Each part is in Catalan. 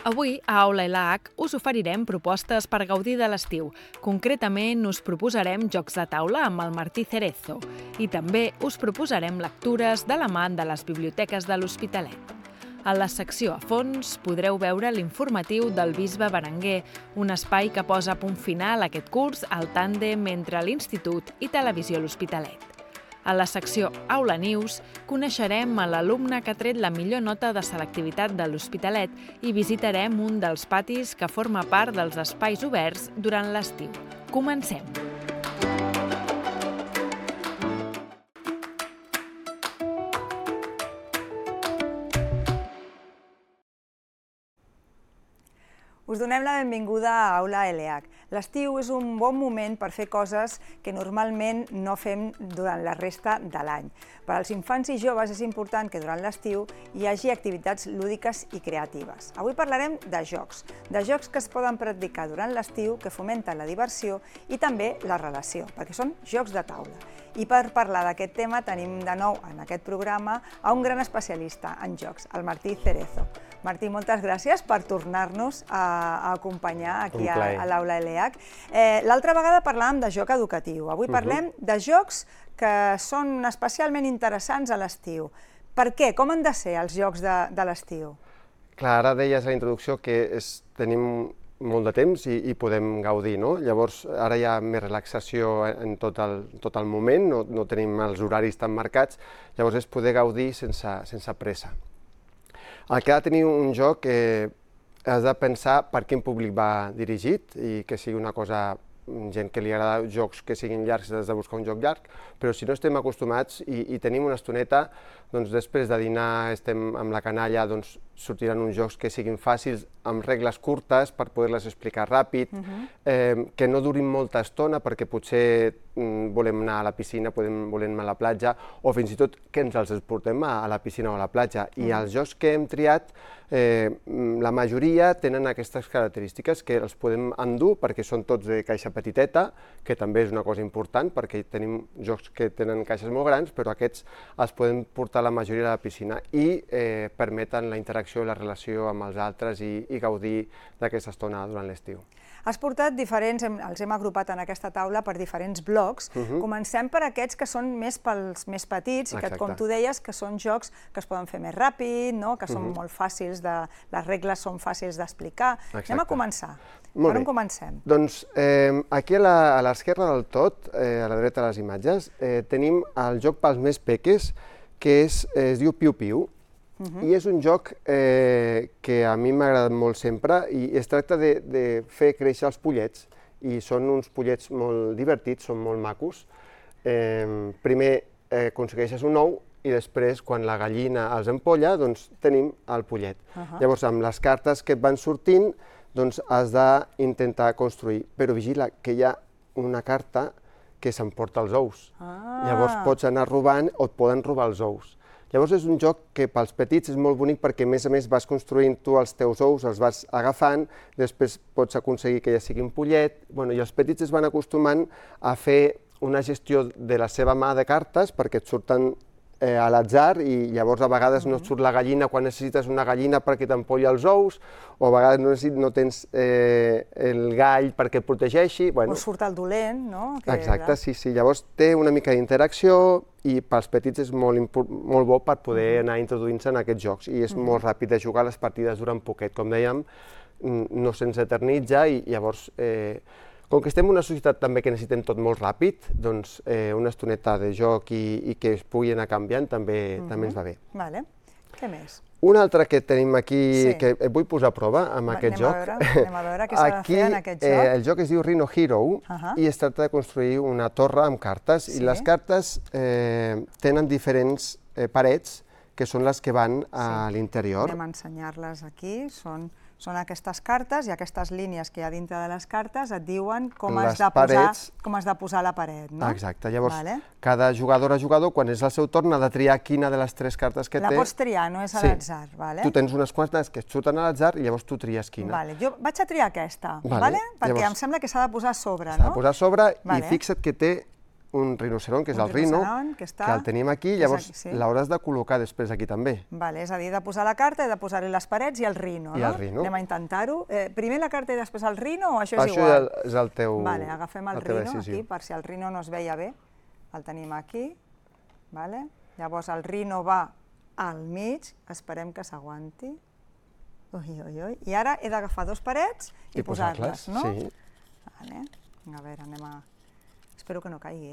Avui, a Aula ELAC, us oferirem propostes per gaudir de l'estiu. Concretament, us proposarem jocs de taula amb el Martí Cerezo i també us proposarem lectures de la mà de les biblioteques de l'Hospitalet. A la secció a fons podreu veure l'informatiu del Bisbe Berenguer, un espai que posa punt final a aquest curs al tàndem entre l'Institut i Televisió L'Hospitalet. A la secció Aula News coneixerem a l'alumne que ha tret la millor nota de selectivitat de l'Hospitalet i visitarem un dels patis que forma part dels espais oberts durant l'estiu. Comencem! Us donem la benvinguda a Aula ELAC. L'estiu és un bon moment per fer coses que normalment no fem durant la resta de l'any. Per als infants i joves és important que durant l'estiu hi hagi activitats lúdiques i creatives. Avui parlarem de jocs que es poden practicar durant l'estiu, que fomenten la diversió i també la relació, perquè són jocs de taula. I per parlar d'aquest tema tenim de nou en aquest programa a un gran especialista en jocs, el Martí Cerezo. Martí, moltes gràcies per tornar-nos a acompanyar aquí a l'Aula ELAC. L'altra vegada parlàvem de joc educatiu. Avui parlem de jocs que són especialment interessants a l'estiu. Per què? Com han de ser els jocs de l'estiu? Clar, ara deies a la introducció que tenim molt de temps i podem gaudir, no? Llavors, ara hi ha més relaxació en tot el moment, no tenim els horaris tan marcats, llavors és poder gaudir sense pressa. El que ha de tenir un joc has de pensar per quin públic va dirigit i que sigui una cosa, gent que li agrada jocs que siguin llargs, has de buscar un joc llarg, però si no estem acostumats i tenim una estoneta, doncs després de dinar estem amb la canalla, doncs sortiran uns jocs que siguin fàcils, amb regles curtes per poder-les explicar ràpid, que no durin molta estona perquè potser volem anar a la piscina, volem anar a la platja, o fins i tot que ens els portem a la piscina o a la platja. I els jocs que hem triat, la majoria tenen aquestes característiques que els podem endur perquè són tots de caixa petiteta, que també és una cosa important perquè tenim jocs que tenen caixes molt grans, però aquests els podem portar la majoria a la piscina i permeten la interacció i la relació amb els altres i gaudir d'aquesta estona durant l'estiu. Has portat diferents, els hem agrupat en aquesta taula per diferents blocs. Comencem per aquests que són més pels més petits i que, com tu deies, que són jocs que es poden fer més ràpid, que són molt fàcils, les regles són fàcils d'explicar. Anem a començar. Per on comencem? Doncs aquí a l'esquerra del tot, a la dreta de les imatges, tenim el joc pels més peques, que es diu Piu Piu. I és un joc que a mi m'ha agradat molt sempre i es tracta de fer créixer els pollets i són uns pollets molt divertits, són molt macos. Primer aconsegueixes un ou i després, quan la gallina els empolla, doncs tenim el pollet. Llavors, amb les cartes que et van sortint, doncs has d'intentar construir, però vigila que hi ha una carta que s'emporta els ous. Llavors pots anar robant o et poden robar els ous. Llavors és un joc que pels petits és molt bonic perquè a més vas construint tu els teus ous, els vas agafant, després pots aconseguir que ja sigui un pollet, i els petits es van acostumant a fer una gestió de la seva mà de cartes perquè et surten a l'atzar i llavors a vegades no et surt la gallina quan necessites una gallina perquè t'empolli els ous o a vegades no tens el gall perquè et protegeixi. O surt el dolent, no? Exacte, sí. Llavors té una mica d'interacció i pels petits és molt bo per poder anar introduint-se en aquests jocs i és molt ràpid de jugar, les partides duren poquet, com dèiem, no se'ns eternitza i llavors com que estem en una societat també que necessitem tot molt ràpid, doncs una estoneta de joc i que es pugui anar canviant també ens va bé. Vale. Què més? Un altre que tenim aquí, que et vull posar a prova amb aquest joc. Anem a veure què s'ha de fer en aquest joc. El joc es diu Rhino Hero i es tracta de construir una torre amb cartes i les cartes tenen diferents parets que són les que van a l'interior. Anem a ensenyar-les aquí. Són aquestes cartes i aquestes línies que hi ha dintre de les cartes et diuen com has de posar la paret, no? Exacte, llavors cada jugador o jugador, quan és el seu torn, ha de triar quina de les tres cartes que té. La pots triar, no és a l'atzar, vale? Tu tens unes quantes que et surten a l'atzar i llavors tu tries quina. Jo vaig a triar aquesta, perquè em sembla que s'ha de posar a sobre, no? S'ha de posar a sobre i fixa't que té un rinoceront, que és Un el rino, rinoceront, que està- el tenim aquí, que és llavors aquí, sí. l'hauràs de col·locar després aquí també. Vale, és a dir, he de posar la carta, he de posar-hi les parets i el rino, I no? el rino. Anem a intentar-ho. Primer la carta i després el rino, o això és Això igual? és el teu... Vale, agafem el la teva rino decisió. aquí, per si el rino no es veia bé. El tenim aquí. Vale? Llavors el rino va al mig, esperem que s'aguanti. Ui, ui, ui. I ara he d'agafar dos parets i posar-les, no? Sí. Vale. A veure, anem a... Espero que no caigui,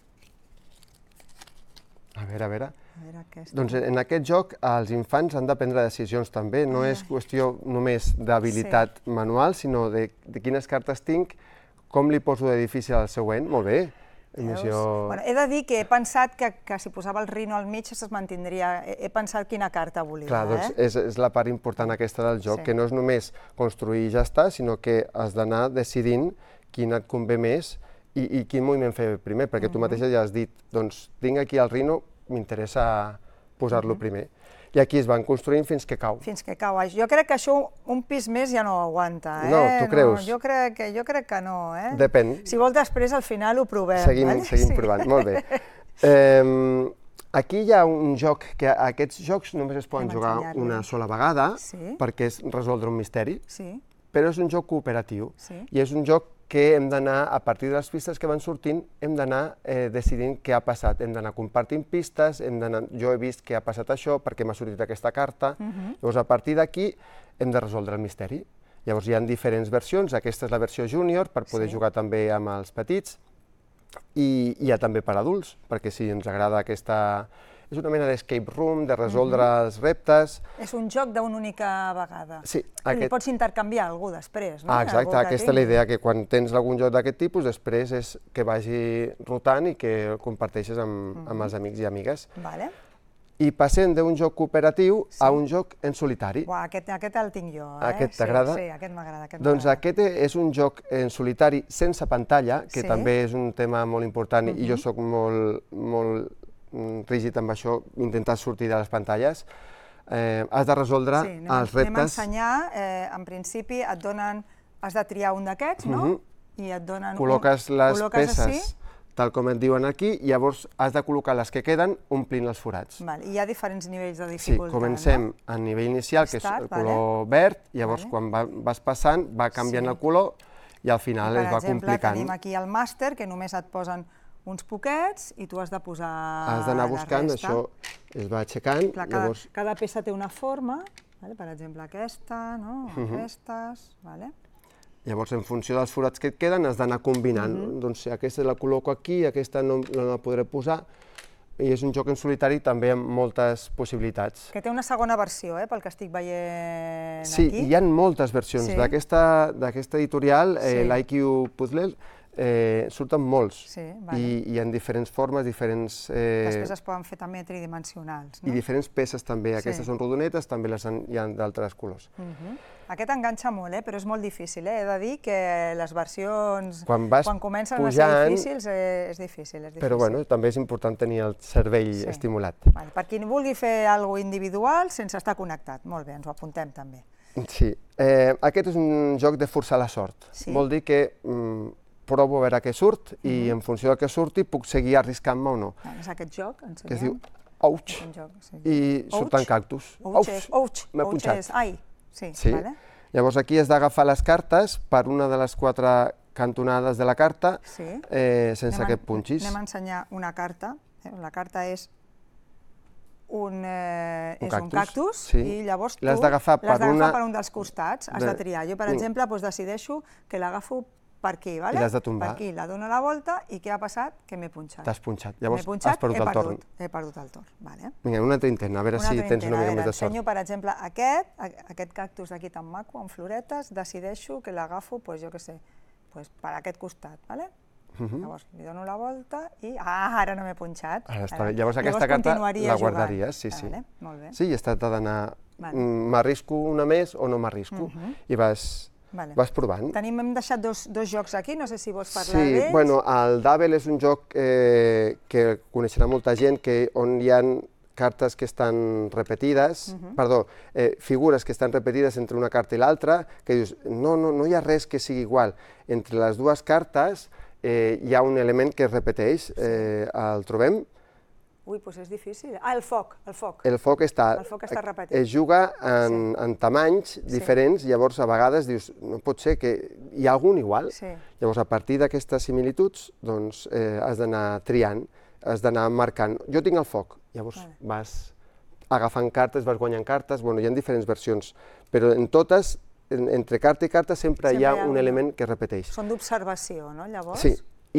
A veure, a veure. A veure aquesta... Doncs en aquest joc els infants han de prendre decisions també, no és qüestió només d'habilitat manual, sinó de quines cartes tinc, com li poso de difícil al següent, molt bé. Bueno, he de dir que he pensat que si posava el rino al mig es mantindria... He pensat quina carta volia, Clar, doncs és la part important aquesta del joc, que no és només construir i ja està, sinó que has d'anar decidint quin et convé més i quin moviment fer primer, perquè tu mateixa ja has dit, doncs tinc aquí el rino, m'interessa posar-lo primer. I aquí es van construint fins que cau. Fins que cau. Jo crec que això un pis més ja no ho aguanta, No, tu creus? Jo crec que no, Depèn. Si vols després al final ho provem. Seguim provant, molt bé. Aquí hi ha un joc, que aquests jocs només es poden jugar una sola vegada, perquè és resoldre un misteri, però és un joc cooperatiu, i és un joc que hem d'anar, a partir de les pistes que van sortint, hem d'anar decidint què ha passat. Hem d'anar compartint pistes, jo he vist que ha passat això perquè m'ha sortit aquesta carta, llavors a partir d'aquí hem de resoldre el misteri. Llavors hi ha diferents versions, aquesta és la versió júnior per poder jugar també amb els petits, i hi ha també per adults, perquè si ens agrada aquesta... És una mena d'escape room, de resoldre els reptes. És un joc d'una única vegada. Sí. Li pots intercanviar a algú després, no? Exacte, aquesta és la idea, que quan tens algun joc d'aquest tipus, després és que vagi rotant i que comparteixes amb els amics i amigues. I passem d'un joc cooperatiu a un joc en solitari. Aquest el tinc jo. Aquest t'agrada? Sí, aquest m'agrada. Doncs aquest és un joc en solitari sense pantalla, que també és un tema molt important i jo soc molt rígid amb això, intentar sortir de les pantalles. Has de resoldre els reptes. Anem a ensenyar, en principi et donen, has de triar un d'aquests, no? I et donen... Col·loques les peces tal com et diuen aquí, i llavors has de col·locar les que queden omplint els forats. I hi ha diferents nivells de dificultat. Sí, comencem a nivell inicial, que és el color verd, llavors quan vas passant va canviant el color i al final es va complicant. Per exemple, tenim aquí el màster, que només et posen uns poquets i tu has de posar la resta. Has d'anar buscant, això es va aixecant. Cada peça té una forma, per exemple aquesta, aquestes... Llavors, en funció dels forats que et queden, has d'anar combinant. Doncs aquesta la col·loco aquí, aquesta no la podré posar, i és un joc en solitari també amb moltes possibilitats. Que té una segona versió, pel que estic veient aquí. Sí, hi ha moltes versions. D'aquesta editorial, l'IQ Puzzle, surten molts, i hi ha diferents formes, diferents... Després es poden fer també tridimensionals. I diferents peces també, aquestes són rodonetes, també hi ha d'altres colors. Aquest enganxa molt, però és molt difícil, he de dir que les versions, quan comencen a ser difícils, és difícil. Però bueno, també és important tenir el cervell estimulat. Per qui vulgui fer alguna cosa individual sense estar connectat, molt bé, ens ho apuntem també. Sí, aquest és un joc de forçar la sort, vol dir que provo a veure què surt i en funció del que surti puc seguir arriscant-me o no. És aquest joc, ensenyem. Que es diu Ouch, i surten cactus. Ouch, m'he punxat. Ai, sí. Llavors aquí has d'agafar les cartes per una de les 4 cantonades de la carta sense que et punxis. Anem a ensenyar una carta. La carta és un cactus i llavors tu l'has d'agafar per un dels costats, has de triar. Jo, per exemple, decideixo que l'agafo per aquí, i l'has de tombar. Per aquí, la dono la volta i què ha passat? Que m'he punxat. T'has punxat, llavors has perdut el torn. He perdut el torn, vale. Vinga, un altre intent, a veure si tens una mica més de sort. Ensenyo, per exemple, aquest cactus d'aquí tan maco, amb floretes, decideixo que l'agafo, jo què sé, per aquest costat, vale? Llavors li dono la volta i... ara no m'he punxat. Llavors aquesta carta la guardaries, sí. Sí, i es tracta d'anar, m'arrisco una més o no m'arrisco, i vas provant. Hem deixat dos jocs aquí, no sé si vols parlar d'ells. Sí, bueno, el Dabble és un joc que coneixerà molta gent, on hi ha cartes que estan repetides, figures que estan repetides entre una carta i l'altra, que dius, no hi ha res que sigui igual. Entre les dues cartes hi ha un element que es repeteix, el trobem. Ui, doncs és difícil. Ah, el foc, el foc. El foc està repetit. Es juga en tamanys diferents, llavors a vegades dius, no pot ser que hi ha algun igual. Llavors, a partir d'aquestes similituds, doncs has d'anar triant, has d'anar marcant. Jo tinc el foc, llavors vas agafant cartes, vas guanyant cartes, hi ha diferents versions, però en totes, entre carta i carta, sempre hi ha un element que es repeteix. Són d'observació, no, llavors? Sí.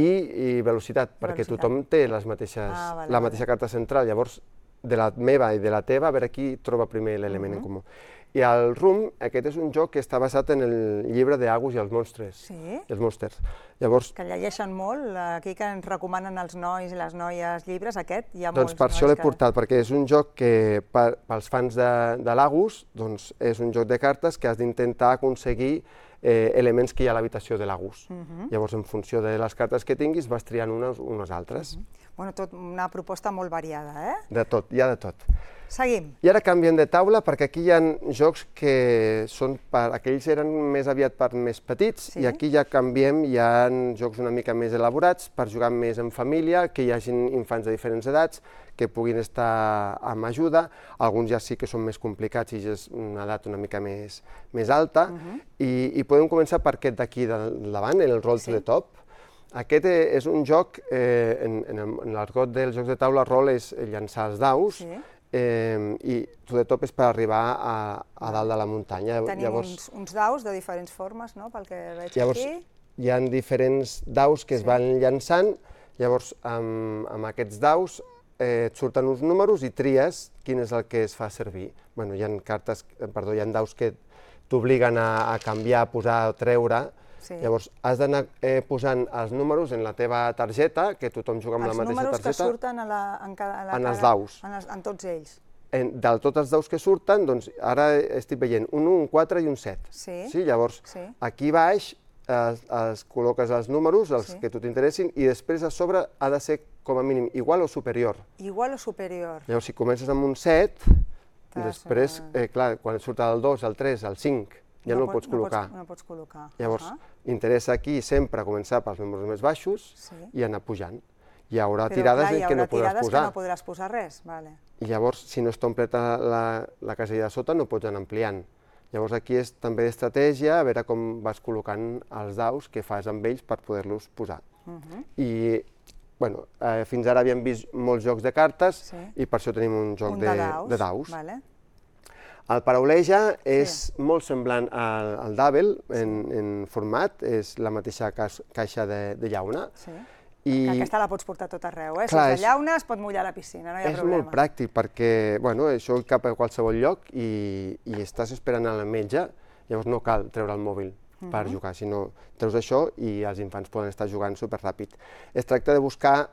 I velocitat, perquè tothom té la mateixa carta central, llavors de la meva i de la teva, a veure qui troba primer l'element en comú. I el Rum, aquest és un joc que està basat en el llibre d'Agus i els monstres. Sí? Els Monsters. Llavors... Que llegeixen molt, aquí que ens recomanen els nois i les noies llibres, aquest, hi ha molts nois que... Doncs per això l'he portat, perquè és un joc que, pels fans de l'Agus, doncs és un joc de cartes que has d'intentar aconseguir elements que hi ha a l'habitació de l'Agus. Llavors, en funció de les cartes que tinguis, vas triant unes altres. Bueno, tot una proposta molt variada, eh? De tot, hi ha de tot. Seguim. I ara canviem de taula, perquè aquí hi ha jocs que són per... Aquells eren més aviat per més petits, i aquí ja canviem, hi ha jocs una mica més elaborats, per jugar més en família, que hi hagin infants de diferents edats, que puguin estar amb ajuda. Alguns ja sí que són més complicats i ja és una edat una mica més alta. I podem començar per aquest d'aquí davant, el Roll to the Top. Aquest és un joc, en l'argot dels jocs de taula, rol és llançar els daus, i to the top és per arribar a dalt de la muntanya. Tenim uns daus de diferents formes, no?, pel que veig aquí. Llavors, hi ha diferents daus que es van llançant, llavors amb aquests daus et surten uns números i tries quin és el que es fa servir. Bueno, hi ha daus que t'obliguen a canviar, a posar o treure. Llavors, has d'anar posant els números en la teva targeta, que tothom juga amb la mateixa targeta. Els números que surten en els daus. En tots ells. De tots els daus que surten, doncs ara estic veient un 1, un 4 i un 7. Sí? Llavors, aquí baix es col·loques els números, els que a tu t'interessin, i després a sobre ha de ser com a mínim igual o superior. Igual o superior. Llavors, si comences amb un 7, després, clar, quan surt el 2, el 3, el 5, ja no el pots col·locar. No pots col·locar. Llavors, interessa aquí sempre començar pels números més baixos i anar pujant. Hi haurà tirades en què no podràs posar. Però clar, hi haurà tirades que no podràs posar res. I llavors, si no està completa la casella de sota, no pots anar ampliant. Llavors aquí és també d'estratègia, a veure com vas col·locant els daus que fas amb ells per poder-los posar. I fins ara havíem vist molts jocs de cartes i per això tenim un joc de daus. El Parauleja és molt semblant al Dabel en format, és la mateixa caixa de llauna. Aquesta la pots portar a tot arreu, si és de llauna es pot mullar a la piscina, no hi ha problema. És molt pràctic perquè això cap a qualsevol lloc i estàs esperant al metge, llavors no cal treure el mòbil per jugar, sinó treus això i els infants poden estar jugant superràpid. Es tracta de buscar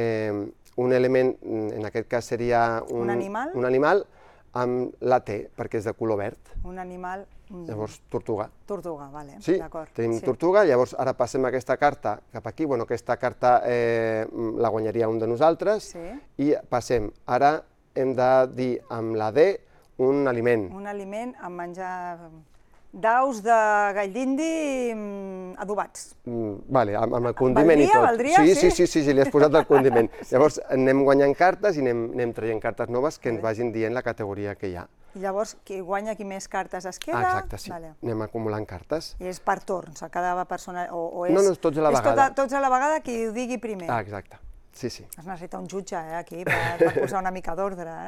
un element, en aquest cas seria un animal, amb la T, perquè és de color verd. Un animal... Llavors, tortuga. Tortuga, d'acord. Sí, tenim tortuga, llavors ara passem aquesta carta cap aquí, aquesta carta la guanyaria un de nosaltres, i passem, ara hem de dir amb la D un aliment. Un aliment amb menjar... Daus de gall d'indi adobats. Vale, amb el condiment i tot. Valdria? Sí, li has posat el condiment. Llavors anem guanyant cartes i anem traient cartes noves que ens vagin dient la categoria que hi ha. I llavors, qui guanya, qui més cartes es queda? Exacte, sí. Anem acumulant cartes. I és per torns, a cada persona... No, és tots a la vegada. És tots a la vegada, qui ho digui primer. Exacte, sí. Es necessita un jutge, aquí, per posar una mica d'ordre,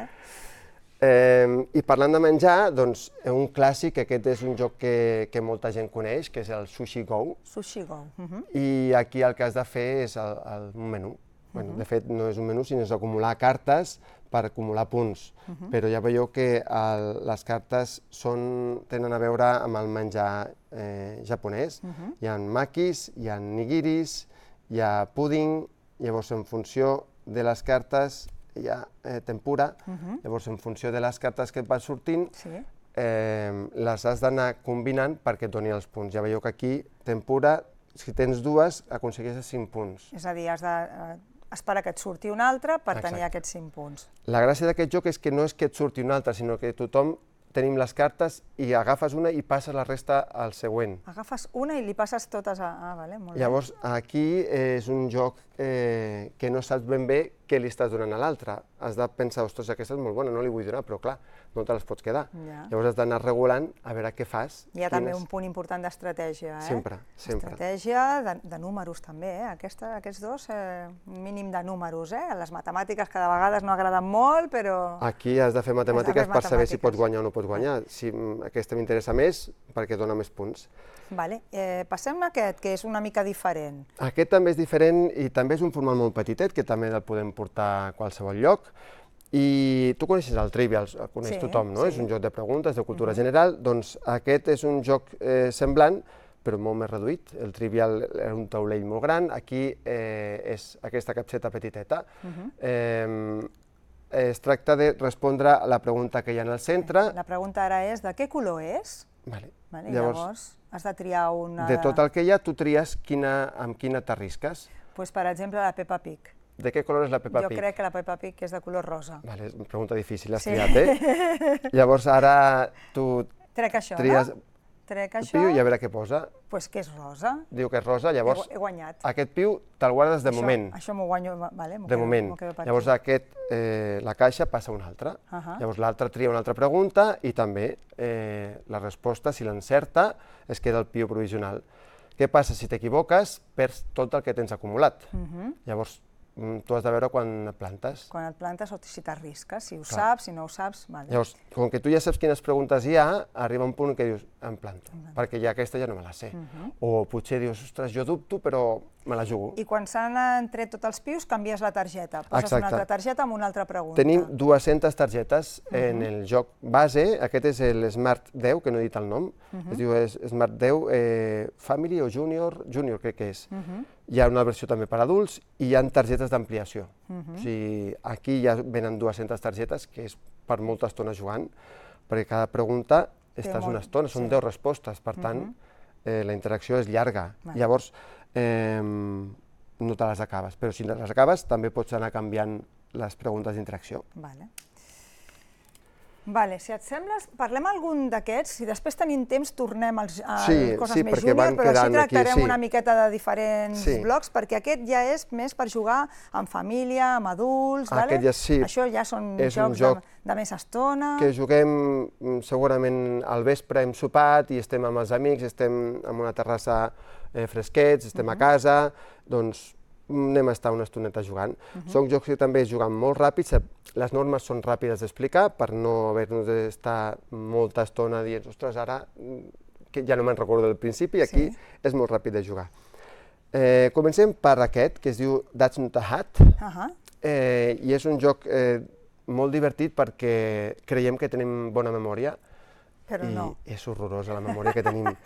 I parlant de menjar, doncs un clàssic, aquest és un joc que molta gent coneix, que és el Sushi Go. Sushi Go. I aquí el que has de fer és el menú. De fet, no és un menú, sinó és acumular cartes per acumular punts. Però ja veieu que les cartes tenen a veure amb el menjar japonès. Hi ha makis, hi ha nigiris, hi ha púding, llavors en funció de les cartes hi ha tempura, llavors en funció de les cartes que et van sortint, les has d'anar combinant perquè et doni els punts. Ja veieu que aquí, tempura, si tens dues, aconsegueixes 5 punts. És a dir, has d'esperar que et surti una altra per tenir aquests 5 punts. La gràcia d'aquest joc és que no és que et surti una altra, sinó que tothom tenim les cartes i agafes una i passes la resta al següent. Agafes una i li passes totes a... Ah, vale, molt bé. Llavors, aquí és un joc que no saps ben bé què li estàs donant a l'altre. Has de pensar, ostres, aquesta és molt bona, no li vull donar, però clar, no te les pots quedar. Llavors has d'anar regulant a veure què fas. Hi ha també un punt important d'estratègia, Sempre, sempre. Estratègia, de números també, aquests dos, un mínim de números, les matemàtiques que de vegades no agraden molt, però... Aquí has de fer matemàtiques per saber si pots guanyar o no pots guanyar. Si aquesta m'interessa més, perquè dona més punts. Vale. Passem a aquest, que és una mica diferent. Aquest també és diferent i també és un format molt petitet, que també el podem portar a qualsevol lloc. I tu coneixes el Trivial, el coneix tothom, no? És un joc de preguntes, de cultura general. Doncs aquest és un joc semblant, però molt més reduït. El Trivial era un taulell molt gran, aquí és aquesta capseta petiteta. Es tracta de respondre a la pregunta que hi ha al centre. La pregunta ara és de què color és? Llavors has de triar una... De tot el que hi ha, tu tries amb quina t'arrisques. Doncs, per exemple, la Peppa Pig. De què color és la Peppa Pig? Jo crec que la Peppa Pig és de color rosa. Vale, és una pregunta difícil, l'has triat, eh? Llavors ara tu trec això, tries trec el piu i a veure què posa. Doncs que és rosa. Diu que és rosa, llavors he guanyat. aquest piu te'l guardes de moment. Això m'ho guanyo, vale, de moment. Llavors aquest, la caixa passa a una altra. Llavors l'altre tria una altra pregunta i també la resposta, si l'encerta, es queda el piu provisional. Què passa? Si t'equivoques, perds tot el que tens acumulat. Llavors tu has de veure quan et plantes. Quan et plantes o si t'arrisques, si ho saps, si no ho saps... Llavors, com que tu ja saps quines preguntes hi ha, arriba un punt en què dius, em planto, perquè ja aquesta ja no me la sé. O potser dius, ostres, jo dubto, però me la jugo. I quan s'han tret tots els pius, canvies la targeta. Poses una altra targeta amb una altra pregunta. Tenim 200 targetes en el joc base. Aquest és el Smart 10, que no he dit el nom. Es diu Smart 10 Family o Junior, Junior crec que és. Hi ha una versió també per adults i hi ha targetes d'ampliació. O sigui, aquí ja venen 200 targetes, que és per molta estona jugant, perquè cada pregunta estàs una estona, són 10 respostes, per tant, la interacció és llarga. Llavors, no te les acabes, però si les acabes també pots anar canviant les preguntes d'interacció. Vale, si et sembla, parlem algun d'aquests, si després tenim temps tornem a coses més perquè júnior, però així tractarem aquí, una miqueta de diferents blocs, perquè aquest ja és més per jugar amb família, amb adults, això ja són jocs de més estona. Que juguem segurament al vespre, hem sopat i estem amb els amics, estem en una terrassa fresquets, estem a casa, doncs anem a estar una estoneta jugant. Són jocs que també es juguen molt ràpids, les normes són ràpides d'explicar per no haver-nos d'estar molta estona dient, ostres, ara que ja no me'n recordo del principi, aquí és molt ràpid de jugar. Comencem per aquest, que es diu That's Not a Hat, i és un joc molt divertit perquè creiem que tenim bona memòria, i és horrorosa la memòria que tenim.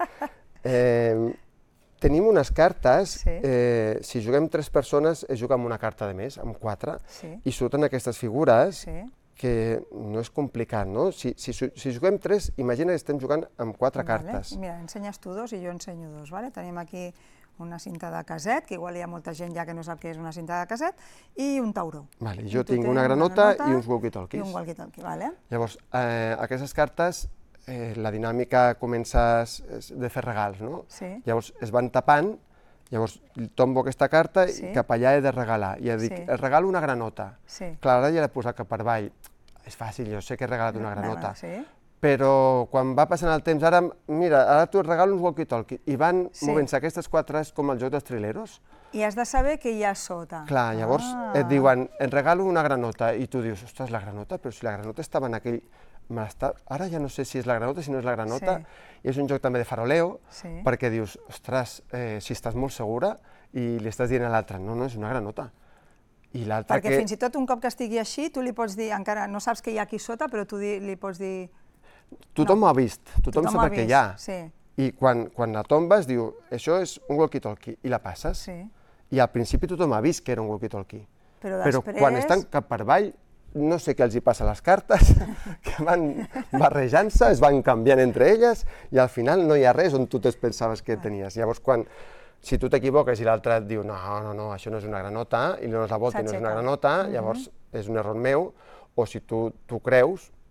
Tenim unes cartes, si juguem 3 persones es juga amb una carta de més, amb 4, i surten aquestes figures que no és complicat, no? Si juguem 3, imagina que estem jugant amb 4 cartes. Mira, ensenyes tu 2 i jo ensenyo 2, tenim aquí una cinta de caset, que igual hi ha molta gent ja que no sap què és una cinta de caset, i un tauró. Jo tinc una granota i uns walkie-talkies. I un walkie-talkie, vale. Llavors, aquestes cartes, la dinàmica comença de fer regals, no? Llavors es van tapant, llavors tombo aquesta carta i cap allà he de regalar. I dic, et regalo una granota. Clar, ara ja l'he posat cap per avall. És fàcil, jo sé que he regalat una granota. Però quan va passant el temps, ara, mira, ara tu et regalo uns walkie-talkie, i van movent-se aquestes 4 com el joc dels trileros. I has de saber què hi ha sota. Clar, llavors et diuen, et regalo una granota, i tu dius, ostres, la granota? Però si la granota estava en aquell... Ara ja no sé si és la granota, si no és la granota, i és un joc també de faroleo, perquè dius, ostres, si estàs molt segura i li estàs dient a l'altre, no, no, és una granota. Perquè fins i tot un cop que estigui així, tu li pots dir, encara no saps què hi ha aquí sota, però tu li pots dir... Tothom ho ha vist, tothom sap el que hi ha. I quan la tombes, diu, això és un walkie-talkie, i la passes. I al principi tothom ha vist que era un walkie-talkie. Però quan estan cap per avall, no sé què els hi passa a les cartes, que van barrejant-se, es van canviant entre elles, i al final no hi ha res on tu pensaves que tenies. Llavors, si tu t'equivoques i l'altre et diu, no, això no és una granota, i li dones la volta i no és una granota, llavors és un error meu, o si tu creus,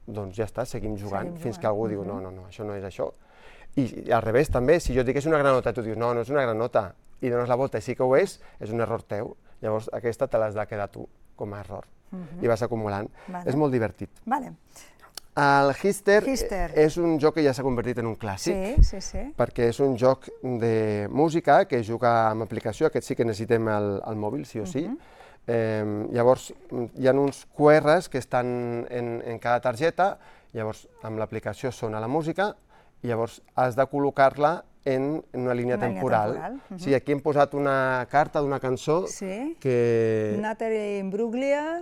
doncs ja està, seguim jugant, fins que algú diu, no, això no és això. I al revés també, si jo dic que és una granota, tu dius, no és una granota, i dones la volta i sí que ho és un error teu. Llavors aquesta te l'has de quedar tu com a error i vas acumulant. És molt divertit. El Hister és un joc que ja s'ha convertit en un clàssic, perquè és un joc de música que juga amb aplicació, aquest sí que necessitem el mòbil, sí o sí. Llavors hi ha uns QRs que estan en cada targeta, llavors amb l'aplicació sona la música, i llavors has de col·locar-la en una línia temporal. Sí, aquí hem posat una carta d'una cançó que... Natalie Imbruglia,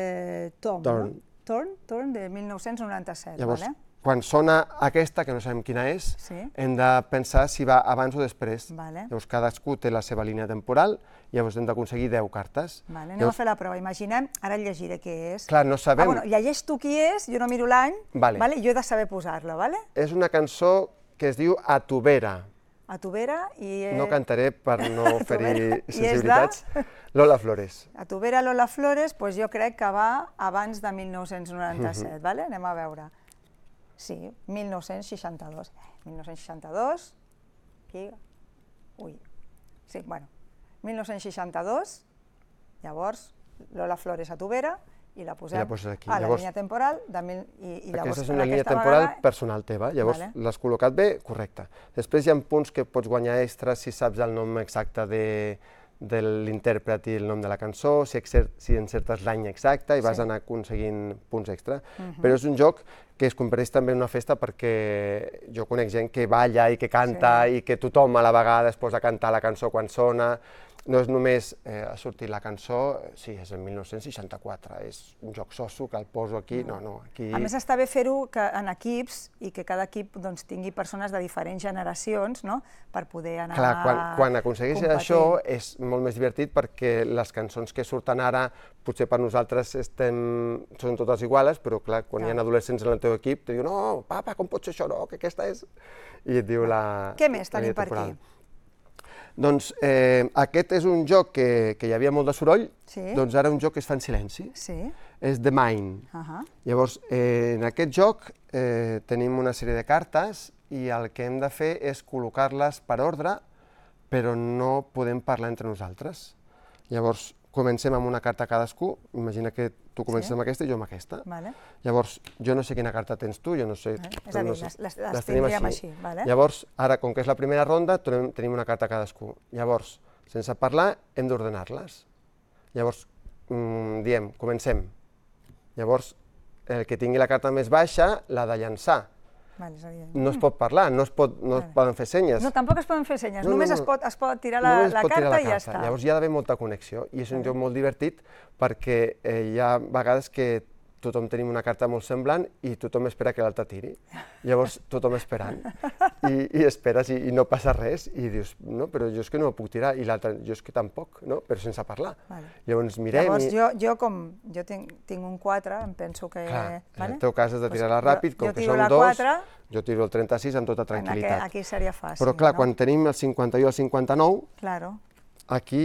Torn, de 1997. Llavors, quan sona aquesta, que no sabem quina és, hem de pensar si va abans o després. Llavors, cadascú té la seva línia temporal, llavors hem d'aconseguir 10 cartes. Anem a fer la prova. Imaginem, ara el llegiré què és. Clar, no sabem... Llegeix tu qui és, jo no miro l'any, i jo he de saber posar-la, vale? És una cançó que es diu A tu vera. A tu vera i... No cantaré per no ferir sensibilitats. Lola Flores. A tu vera, Lola Flores, doncs jo crec que va abans de 1997, vale? Anem a veure. Sí, 1962. 1962, aquí... Ui. Sí, bueno. 1962, llavors Lola Flores a tu vera, i la posem a la línia temporal. Aquesta és una línia temporal personal teva, llavors l'has col·locat bé, correcte. Després hi ha punts que pots guanyar extras si saps el nom exacte de l'intèrpret i el nom de la cançó, si encertes l'any exacte i vas anar aconseguint punts extra. Però és un joc que es converteix també en una festa perquè jo conec gent que balla i que canta i que tothom a la vegada es posa a cantar la cançó quan sona. No és només ha sortit la cançó, sí, és en 1964, és un joc soso que el poso aquí, aquí... A més està bé fer-ho en equips i que cada equip tingui persones de diferents generacions per poder anar competint. Clar, quan aconsegueixes això és molt més divertit perquè les cançons que surten ara potser per nosaltres són totes iguales, però clar, quan hi ha adolescents en el teu equip te diuen no, papa, com pot ser això, no, que aquesta és... I et diu la... Què més tenim per aquí? Doncs aquest és un joc que hi havia molt de soroll, doncs ara un joc que es fa en silenci, és The Mind. Llavors, en aquest joc tenim una sèrie de cartes i el que hem de fer és col·locar-les per ordre, però no podem parlar entre nosaltres. Llavors, comencem amb una carta cadascú, imagina que tu comences amb aquesta i jo amb aquesta. Llavors, jo no sé quina carta tens tu, jo no sé... És a dir, les tindríem així. Llavors, ara, com que és la primera ronda, tenim una carta cadascú. Llavors, sense parlar, hem d'ordenar-les. Llavors, diem, comencem. Llavors, el que tingui la carta més baixa l'ha de llançar. No es pot parlar, no es poden fer senyes. No, tampoc es poden fer senyes, només es pot tirar la carta i ja està. Llavors hi ha d'haver molta connexió i és un joc molt divertit perquè hi ha vegades que tothom tenim una carta molt semblant i tothom espera que l'altre tiri. Llavors tothom esperant i esperes i no passa res i dius, no, però jo és que no puc tirar i l'altre, jo és que tampoc, no, però sense parlar. Llavors mirem i... Llavors jo tinc un 4, em penso que... Clar, en el teu cas has de tirar-la ràpid, com que són 2, jo tiro el 36 amb tota tranquil·litat. Aquí seria fàcil. Però clar, quan tenim el 51 i el 59, aquí,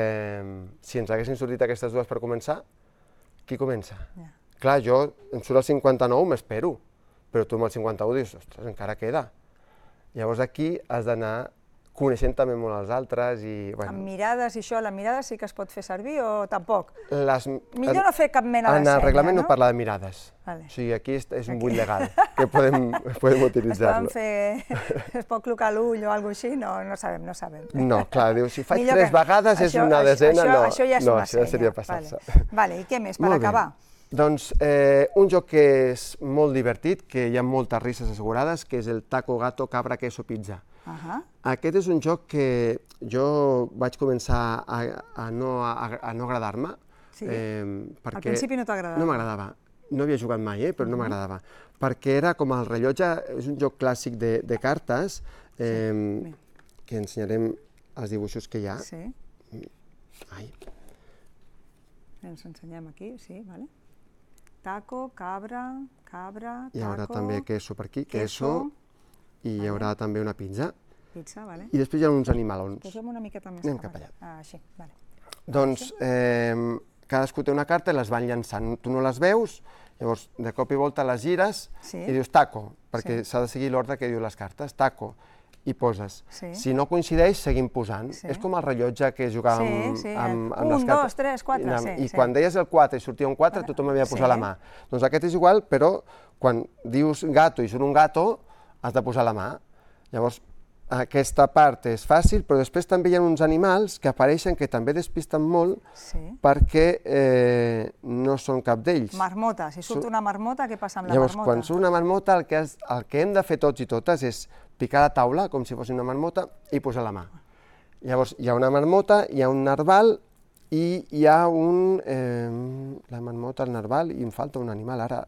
si ens haguessin sortit aquestes dues per començar, qui comença? Clar, jo em surt el 59, m'espero, però tu amb el 51 dius, ostres, encara queda. Llavors aquí has d'anar coneixent també molt els altres i... Amb mirades i això, la mirada sí que es pot fer servir o tampoc? Millor no fer cap mena de senya, no? En el reglament no parla de mirades, o sigui, aquí és un buit legal, que podem utilitzar-lo. Es pot col·locar l'ull o alguna cosa així? No sabem. No, clar, diu, si faig 3 vegades és una desena, no, això ja seria passar-se. Vale, i què més, per acabar? Doncs un joc que és molt divertit, que hi ha moltes risses assegurades, que és el Taco, Gato, Cabra, Queso, Pizza. Aquest és un joc que jo vaig començar a no agradar-me. Al principi no t'agradava? No m'agradava. No havia jugat mai, però no m'agradava. Perquè era com el rellotge, és un joc clàssic de cartes, que ensenyarem els dibuixos que hi ha. Ens ensenyem aquí, sí, vale. Taco, cabra, taco... Hi haurà també queso per aquí, queso, i hi haurà també una pizza. Pizza, vale. I després hi ha uns animalons. Posem una miqueta més cap allà. Així, vale. Doncs cadascú té una carta i les van llançant. Tu no les veus, llavors de cop i volta les gires i dius taco, perquè s'ha de seguir l'ordre que diu les cartes, taco, i poses. Si no coincideix, seguim posant. És com el rellotge que jugàvem amb les cartes. 1, 2, 3, 4, I quan deies el 4 i sortia un 4, tothom havia de posar la mà. Doncs aquest és igual, però quan dius gato i surt un gato, has de posar la mà. Llavors, aquesta part és fàcil, però després també hi ha uns animals que apareixen que també despisten molt perquè no són cap d'ells. Marmota, si surt una marmota, què passa amb la marmota? Llavors, quan surt una marmota, el que hem de fer tots i totes és picar la taula, com si fos una marmota, i posar la mà. Llavors, hi ha una marmota, hi ha un narval i hi ha la marmota, el narval, i em falta un animal ara,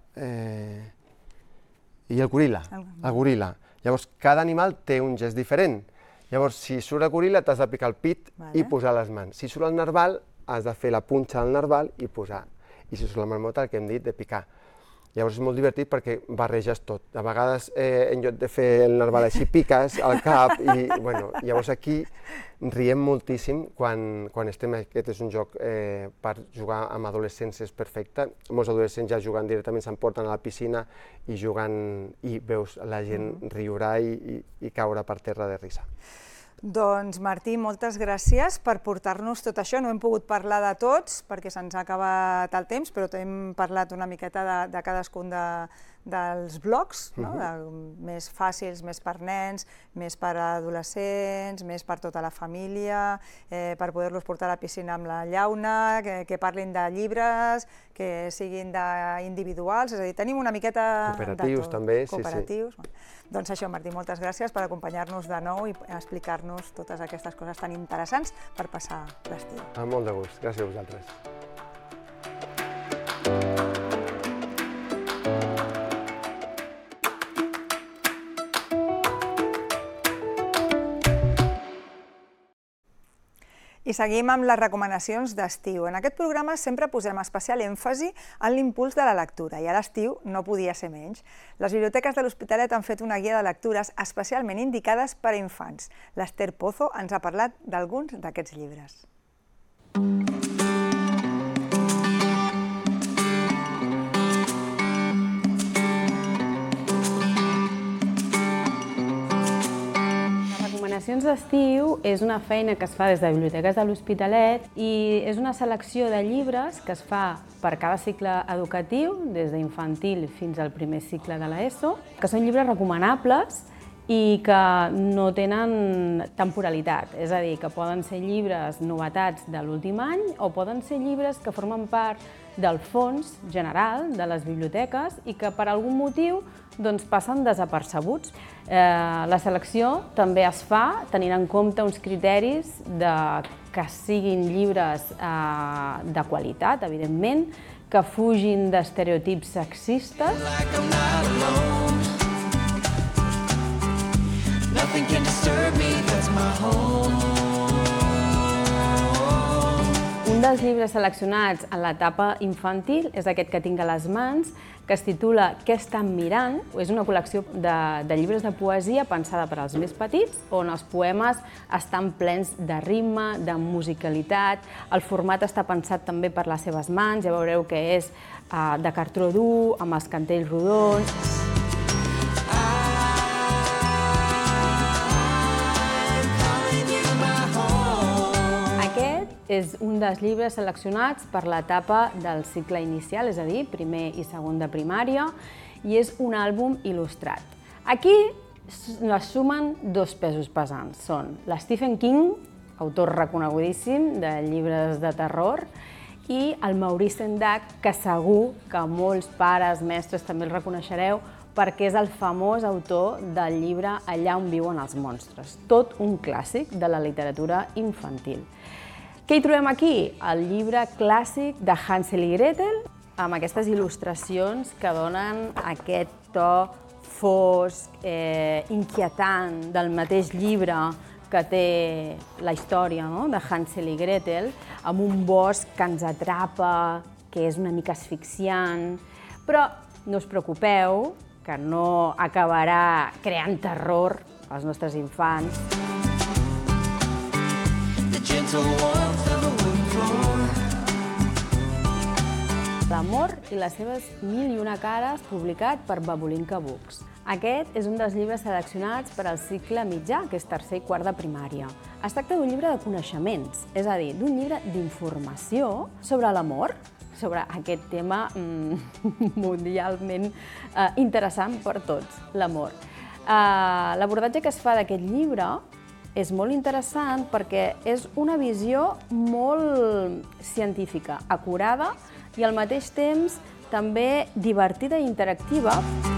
i el goril·la, el goril·la. Llavors, cada animal té un gest diferent. Llavors, si surt el goril·la, t'has de picar el pit i posar les mans. Si surt el narval, has de fer la punxa del narval i posar. I si surt la marmota, el que hem dit, de picar. Llavors és molt divertit perquè barreges tot. A vegades, en lloc de fer el narval així, piques al cap i, bueno, llavors aquí riem moltíssim quan estem. Aquest és un joc per jugar amb adolescents, és perfecte. Molts adolescents ja juguen directament, s'emporten a la piscina i jugant i veus la gent riure i caure per terra de risa. Doncs, Martí, moltes gràcies per portar-nos tot això. No hem pogut parlar de tots perquè se'ns ha acabat el temps, però hem parlat una miqueta de cadascun dels blocs, més fàcils, més per nens, més per adolescents, més per tota la família, per poder-los portar a la piscina amb la llauna, que parlin de llibres, que siguin individuals, és a dir, tenim una miqueta de tot. Cooperatius també, sí. Cooperatius. Doncs això, Martí, moltes gràcies per acompanyar-nos de nou i explicar-nos totes aquestes coses tan interessants per passar l'estiu. Amb molt de gust, gràcies a vosaltres. I seguim amb les recomanacions d'estiu. En aquest programa sempre posem especial èmfasi en l'impuls de la lectura i a l'estiu no podia ser menys. Les biblioteques de l'Hospitalet han fet una guia de lectures especialment indicades per a infants. L'Ester Pozo ens ha parlat d'alguns d'aquests llibres. Recomanacions d'estiu és una feina que es fa des de Biblioteques de l'Hospitalet i és una selecció de llibres que es fa per cada cicle educatiu, des d'infantil fins al primer cicle de l'ESO, que són llibres recomanables i que no tenen temporalitat, és a dir, que poden ser llibres novetats de l'últim any o poden ser llibres que formen part del fons general de les biblioteques i que per algun motiu passen desapercebuts. La selecció també es fa tenint en compte uns criteris que siguin llibres de qualitat, evidentment, que fugin d'estereotips sexistes. Un dels llibres seleccionats en l'etapa infantil és aquest que tinc a les mans, que es titula Què estan mirant? És una col·lecció de llibres de poesia pensada per als més petits, on els poemes estan plens de ritme, de musicalitat. El format està pensat també per les seves mans, ja veureu que és de cartró dur, amb els cantells rodons. És un dels llibres seleccionats per l'etapa del cicle inicial, és a dir, primer i segon de primària, i és un àlbum il·lustrat. Aquí es sumen dos pesos pesants. Són l'Stephen King, autor reconegudíssim de llibres de terror, i el Maurice Sendak, que segur que molts pares, mestres també el reconeixereu, perquè és el famós autor del llibre Allà on viuen els monstres, tot un clàssic de la literatura infantil. Què hi trobem aquí? El llibre clàssic de Hansel i Gretel, amb aquestes il·lustracions que donen aquest to fosc, inquietant del mateix llibre que té la història de Hansel i Gretel, amb un bosc que ens atrapa, que és una mica asfixiant, però no us preocupeu, que no acabarà creant terror als nostres infants. L'amor i les seves 1001 cares, publicat per Babulinka Books. Aquest és un dels llibres seleccionats per al cicle mitjà, que és tercer i quart de primària. Es tracta d'un llibre de coneixements, és a dir, d'un llibre d'informació sobre l'amor, sobre aquest tema mundialment interessant per tots, l'amor. L'abordatge que es fa d'aquest llibre és molt interessant perquè és una visió molt científica, acurada i al mateix temps també divertida i interactiva.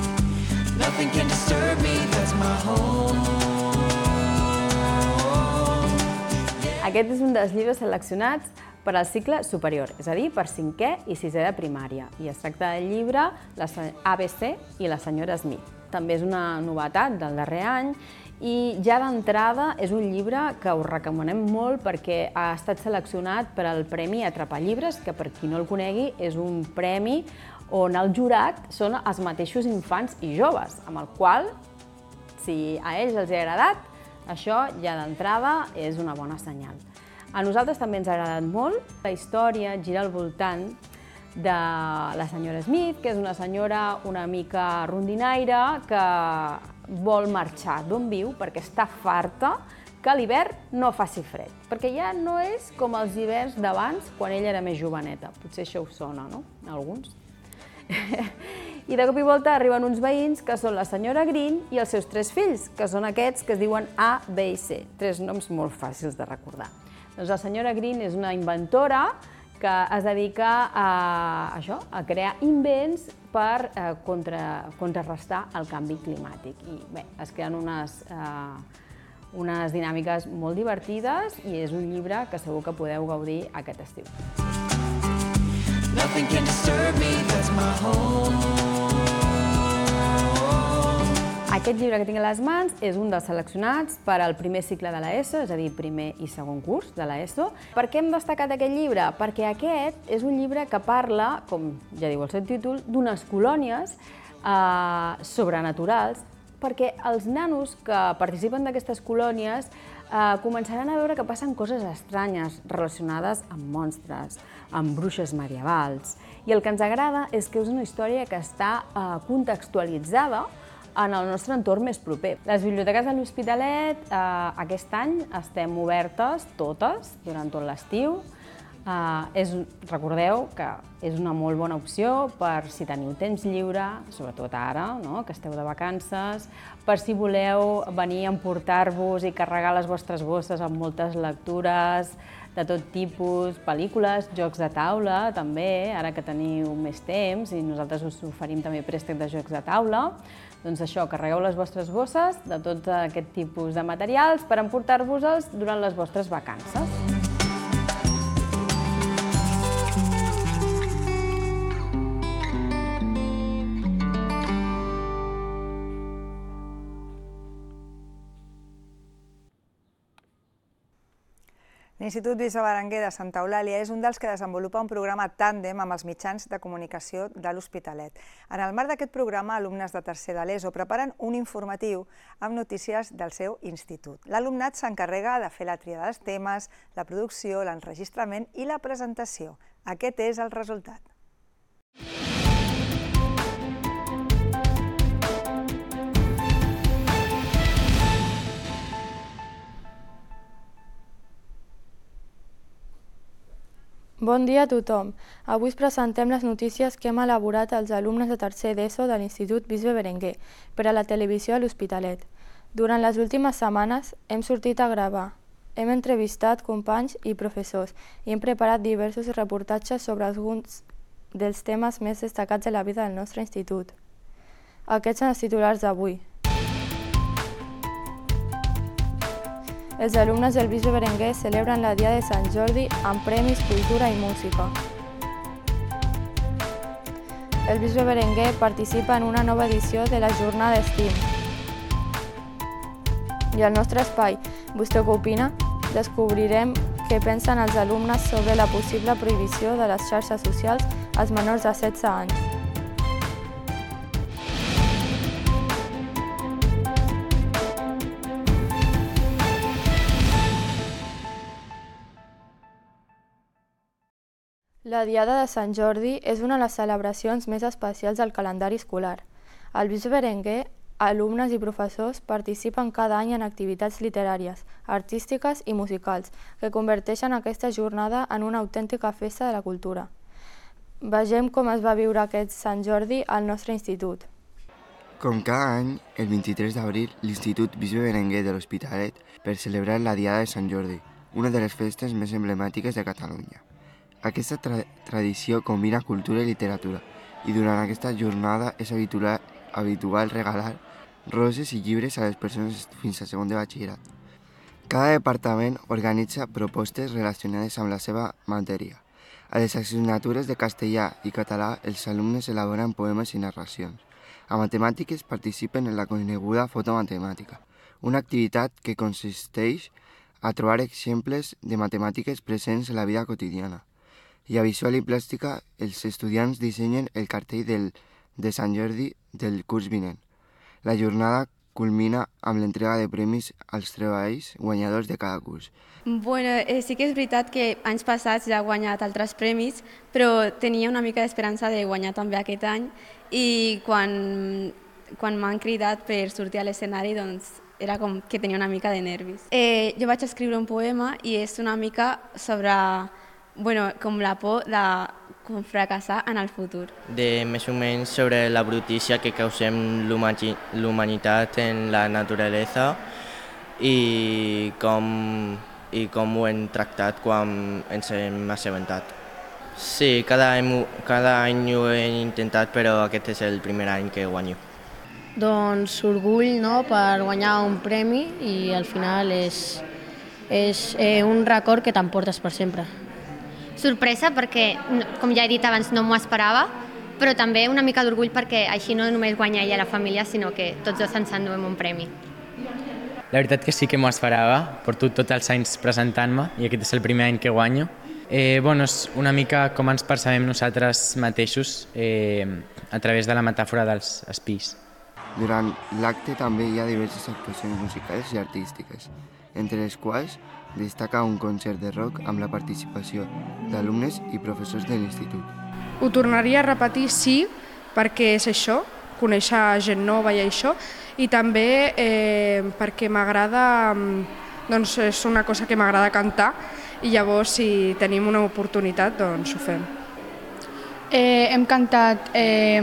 Aquest és un dels llibres seleccionats per al cicle superior, és a dir, per 5è i 6è de primària. I es tracta del llibre ABC i la senyora Smith. També és una novetat del darrer any i ja d'entrada és un llibre que us recomanem molt perquè ha estat seleccionat per al Premi Atrapar Llibres, que per qui no el conegui és un premi on el jurat són els mateixos infants i joves, amb el qual, si a ells els ha agradat, això ja d'entrada és una bona senyal. A nosaltres també ens ha agradat molt. La història gira al voltant de la senyora Smith, que és una senyora una mica rondinaire que vol marxar d'on viu perquè està farta que a l'hivern no faci fred, perquè ja no és com els hiverns d'abans quan ella era més joveneta. Potser això us sona, no? A alguns. I de cop i volta arriben uns veïns que són la senyora Green i els seus 3 fills, que són aquests que es diuen A, B i C. 3 noms molt fàcils de recordar. Doncs la senyora Green és una inventora que es dedica a crear invents per contrarrestar el canvi climàtic. I bé, es creen unes dinàmiques molt divertides i és un llibre que segur que podeu gaudir aquest estiu. Aquest llibre que tinc a les mans és un dels seleccionats per al primer cicle de l'ESO, és a dir, primer i segon curs de l'ESO. Per què hem destacat aquest llibre? Perquè aquest és un llibre que parla, com ja diu el seu títol, d'unes colònies sobrenaturals, perquè els nanos que participen d'aquestes colònies començaran a veure que passen coses estranyes relacionades amb monstres, amb bruixes medievals. I el que ens agrada és que és una història que està contextualitzada en el nostre entorn més proper. Les biblioteques de l'Hospitalet aquest any estem obertes totes durant tot l'estiu. Recordeu que és una molt bona opció per si teniu temps lliure, sobretot ara, que esteu de vacances, per si voleu venir a emportar-vos i carregar les vostres bosses amb moltes lectures de tot tipus, pel·lícules, jocs de taula, també, ara que teniu més temps i nosaltres us oferim també préstec de jocs de taula. Doncs això, carregueu les vostres bosses de tot aquest tipus de materials per emportar-vos-els durant les vostres vacances. L'Institut Bisbe Berenguer de Santa Eulàlia és un dels que desenvolupa un programa tàndem amb els mitjans de comunicació de l'Hospitalet. En el marc d'aquest programa, alumnes de tercer de l'ESO preparen un informatiu amb notícies del seu institut. L'alumnat s'encarrega de fer la tria dels temes, la producció, l'enregistrament i la presentació. Aquest és el resultat. Bon dia a tothom. Avui us presentem les notícies que hem elaborat els alumnes de tercer d'ESO de l'Institut Bisbe Berenguer per a la televisió a l'Hospitalet. Durant les últimes setmanes hem sortit a gravar. Hem entrevistat companys i professors i hem preparat diversos reportatges sobre alguns dels temes més destacats de la vida del nostre institut. Aquests són els titulars d'avui. Els alumnes del Bisbe Berenguer celebren la Dia de Sant Jordi amb premis, cultura i música. El Bisbe Berenguer participa en una nova edició de la Jornada d'Estiu. I al nostre espai, vostè què opina? Descobrirem què pensen els alumnes sobre la possible prohibició de les xarxes socials als menors de 16 anys. La Diada de Sant Jordi és una de les celebracions més especials del calendari escolar. Al Bisbe Berenguer, alumnes i professors participen cada any en activitats literàries, artístiques i musicals que converteixen aquesta jornada en una autèntica festa de la cultura. Vegem com es va viure aquest Sant Jordi al nostre institut. Com cada any, el 23 d'abril, l'Institut Bisbe Berenguer de l'Hospitalet per celebrar la Diada de Sant Jordi, una de les festes més emblemàtiques de Catalunya. Aquesta tradició combina cultura i literatura i durant aquesta jornada és habitual regalar roses i llibres a les persones fins a segon de batxillerat. Cada departament organitza propostes relacionades amb la seva matèria. A les assignatures de castellà i català, els alumnes elaboren poemes i narracions. A matemàtiques participen en la coneguda fotomatemàtica, una activitat que consisteix a trobar exemples de matemàtiques presents en la vida quotidiana. I a Visual i Plàstica, els estudiants dissenyen el cartell de Sant Jordi del curs vinent. La jornada culmina amb l'entrega de premis als treballs guanyadors de cada curs. Sí que és veritat que anys passats ja he guanyat altres premis, però tenia una mica d'esperança de guanyar també aquest any i quan m'han cridat per sortir a l'escenari doncs era com que tenia una mica de nervis. Jo vaig escriure un poema i és una mica sobre com la por de fracassar en el futur. Més o menys sobre la brutícia que causem l'humanitat en la naturalesa i com ho hem tractat quan ens hem assabentat. Sí, cada any ho he intentat, però aquest és el primer any que guanyo. Doncs orgull, no?, per guanyar un premi i al final és un record que t'emportes per sempre. Sorpresa perquè, com ja he dit abans, no m'ho esperava, però també una mica d'orgull perquè així no només guanya ella la família, sinó que tots dos ens enduem un premi. La veritat que sí que m'ho esperava, porto tots els anys presentant-me i aquest és el primer any que guanyo. És una mica com ens percebem nosaltres mateixos a través de la metàfora dels espis. Durant l'acte també hi ha diverses actuacions musicals i artístiques, entre les quals destaca un concert de rock amb la participació d'alumnes i professors de l'institut. Ho tornaria a repetir, sí, perquè és això, conèixer gent nova i això, i també perquè m'agrada, doncs és una cosa que m'agrada cantar i llavors si tenim una oportunitat doncs ho fem. Hem cantat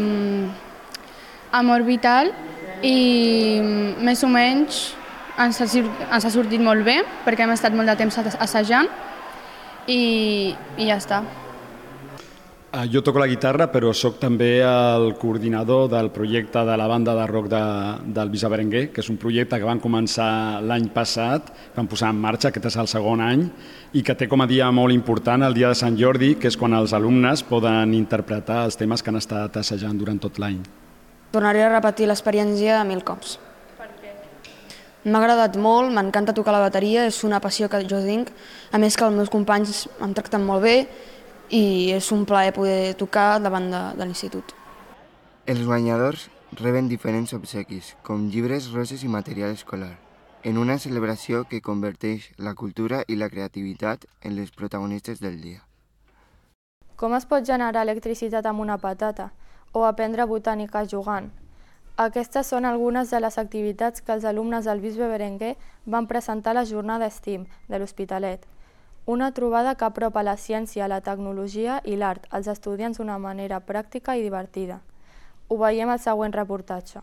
Amor Vital i més o menys ens ha sortit molt bé perquè hem estat molt de temps assajant i ja està. Jo toco la guitarra, però sóc també el coordinador del projecte de la banda de rock del Bisbe Berenguer, que és un projecte que van començar l'any passat, van posar en marxa, aquest és el segon any, i que té com a dia molt important el dia de Sant Jordi, que és quan els alumnes poden interpretar els temes que han estat assajant durant tot l'any. Tornaré a repetir l'experiència 1000 cops. Per què? M'ha agradat molt, m'encanta tocar la bateria, és una passió que jo tinc, a més que els meus companys em tracten molt bé i és un plaer poder tocar davant de l'institut. Els guanyadors reben diferents obsequis, com llibres, roses i material escolar, en una celebració que converteix la cultura i la creativitat en les protagonistes del dia. Com es pot generar electricitat amb una patata? O aprendre botànica jugant? Aquestes són algunes de les activitats que els alumnes del Bisbe Berenguer van presentar a la jornada STEAM de l'Hospitalet. Una trobada que apropa la ciència, la tecnologia i l'art als estudiants d'una manera pràctica i divertida. Ho veiem al següent reportatge.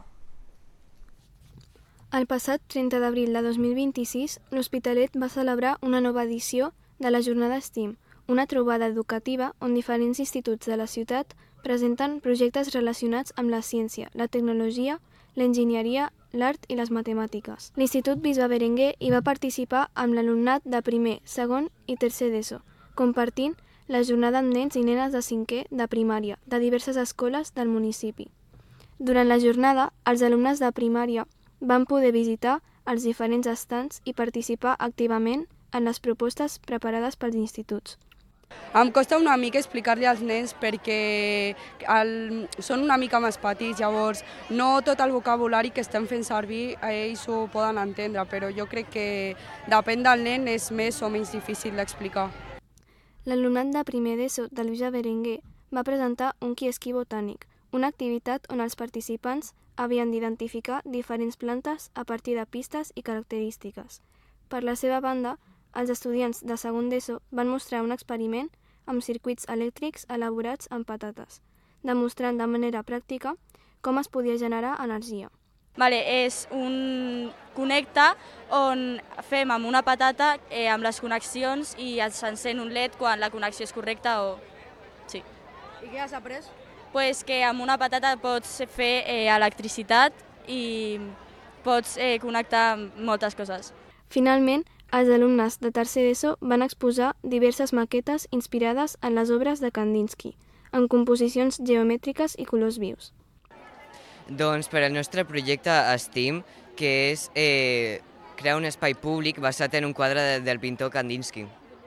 El passat 30 d'abril de 2026, l'Hospitalet va celebrar una nova edició de la jornada STEAM, una trobada educativa on diferents instituts de la ciutat presenten projectes relacionats amb la ciència, la tecnologia, l'enginyeria, l'art i les matemàtiques. L'Institut Bisbe Berenguer hi va participar amb l'alumnat de primer, segon i tercer d'ESO, compartint la jornada amb nens i nenes de 5è de primària de diverses escoles del municipi. Durant la jornada, els alumnes de primària van poder visitar els diferents estants i participar activament en les propostes preparades pels instituts. Em costa una mica explicar-li als nens perquè són una mica més petits, llavors no tot el vocabulari que estem fent servir ells ho poden entendre, però jo crec que depèn del nen és més o menys difícil d'explicar. L'alumnat de primer d'ESO del Bisbe Berenguer va presentar un quiesquí botànic, una activitat on els participants havien d'identificar diferents plantes a partir de pistes i característiques. Per la seva banda, els estudiants de segon d'ESO van mostrar un experiment amb circuits elèctrics elaborats amb patates, demostrant de manera pràctica com es podia generar energia. És un connecte on fem amb una patata amb les connexions i s'encén un LED quan la connexió és correcta o... Sí. I què has après? Que amb una patata pots fer electricitat i pots connectar moltes coses. Finalment, els alumnes de tercer d'ESO van exposar diverses maquetes inspirades en les obres de Kandinsky, en composicions geomètriques i colors vius. Doncs per al nostre projecte STEAM, que és crear un espai públic basat en un quadre del pintor Kandinsky.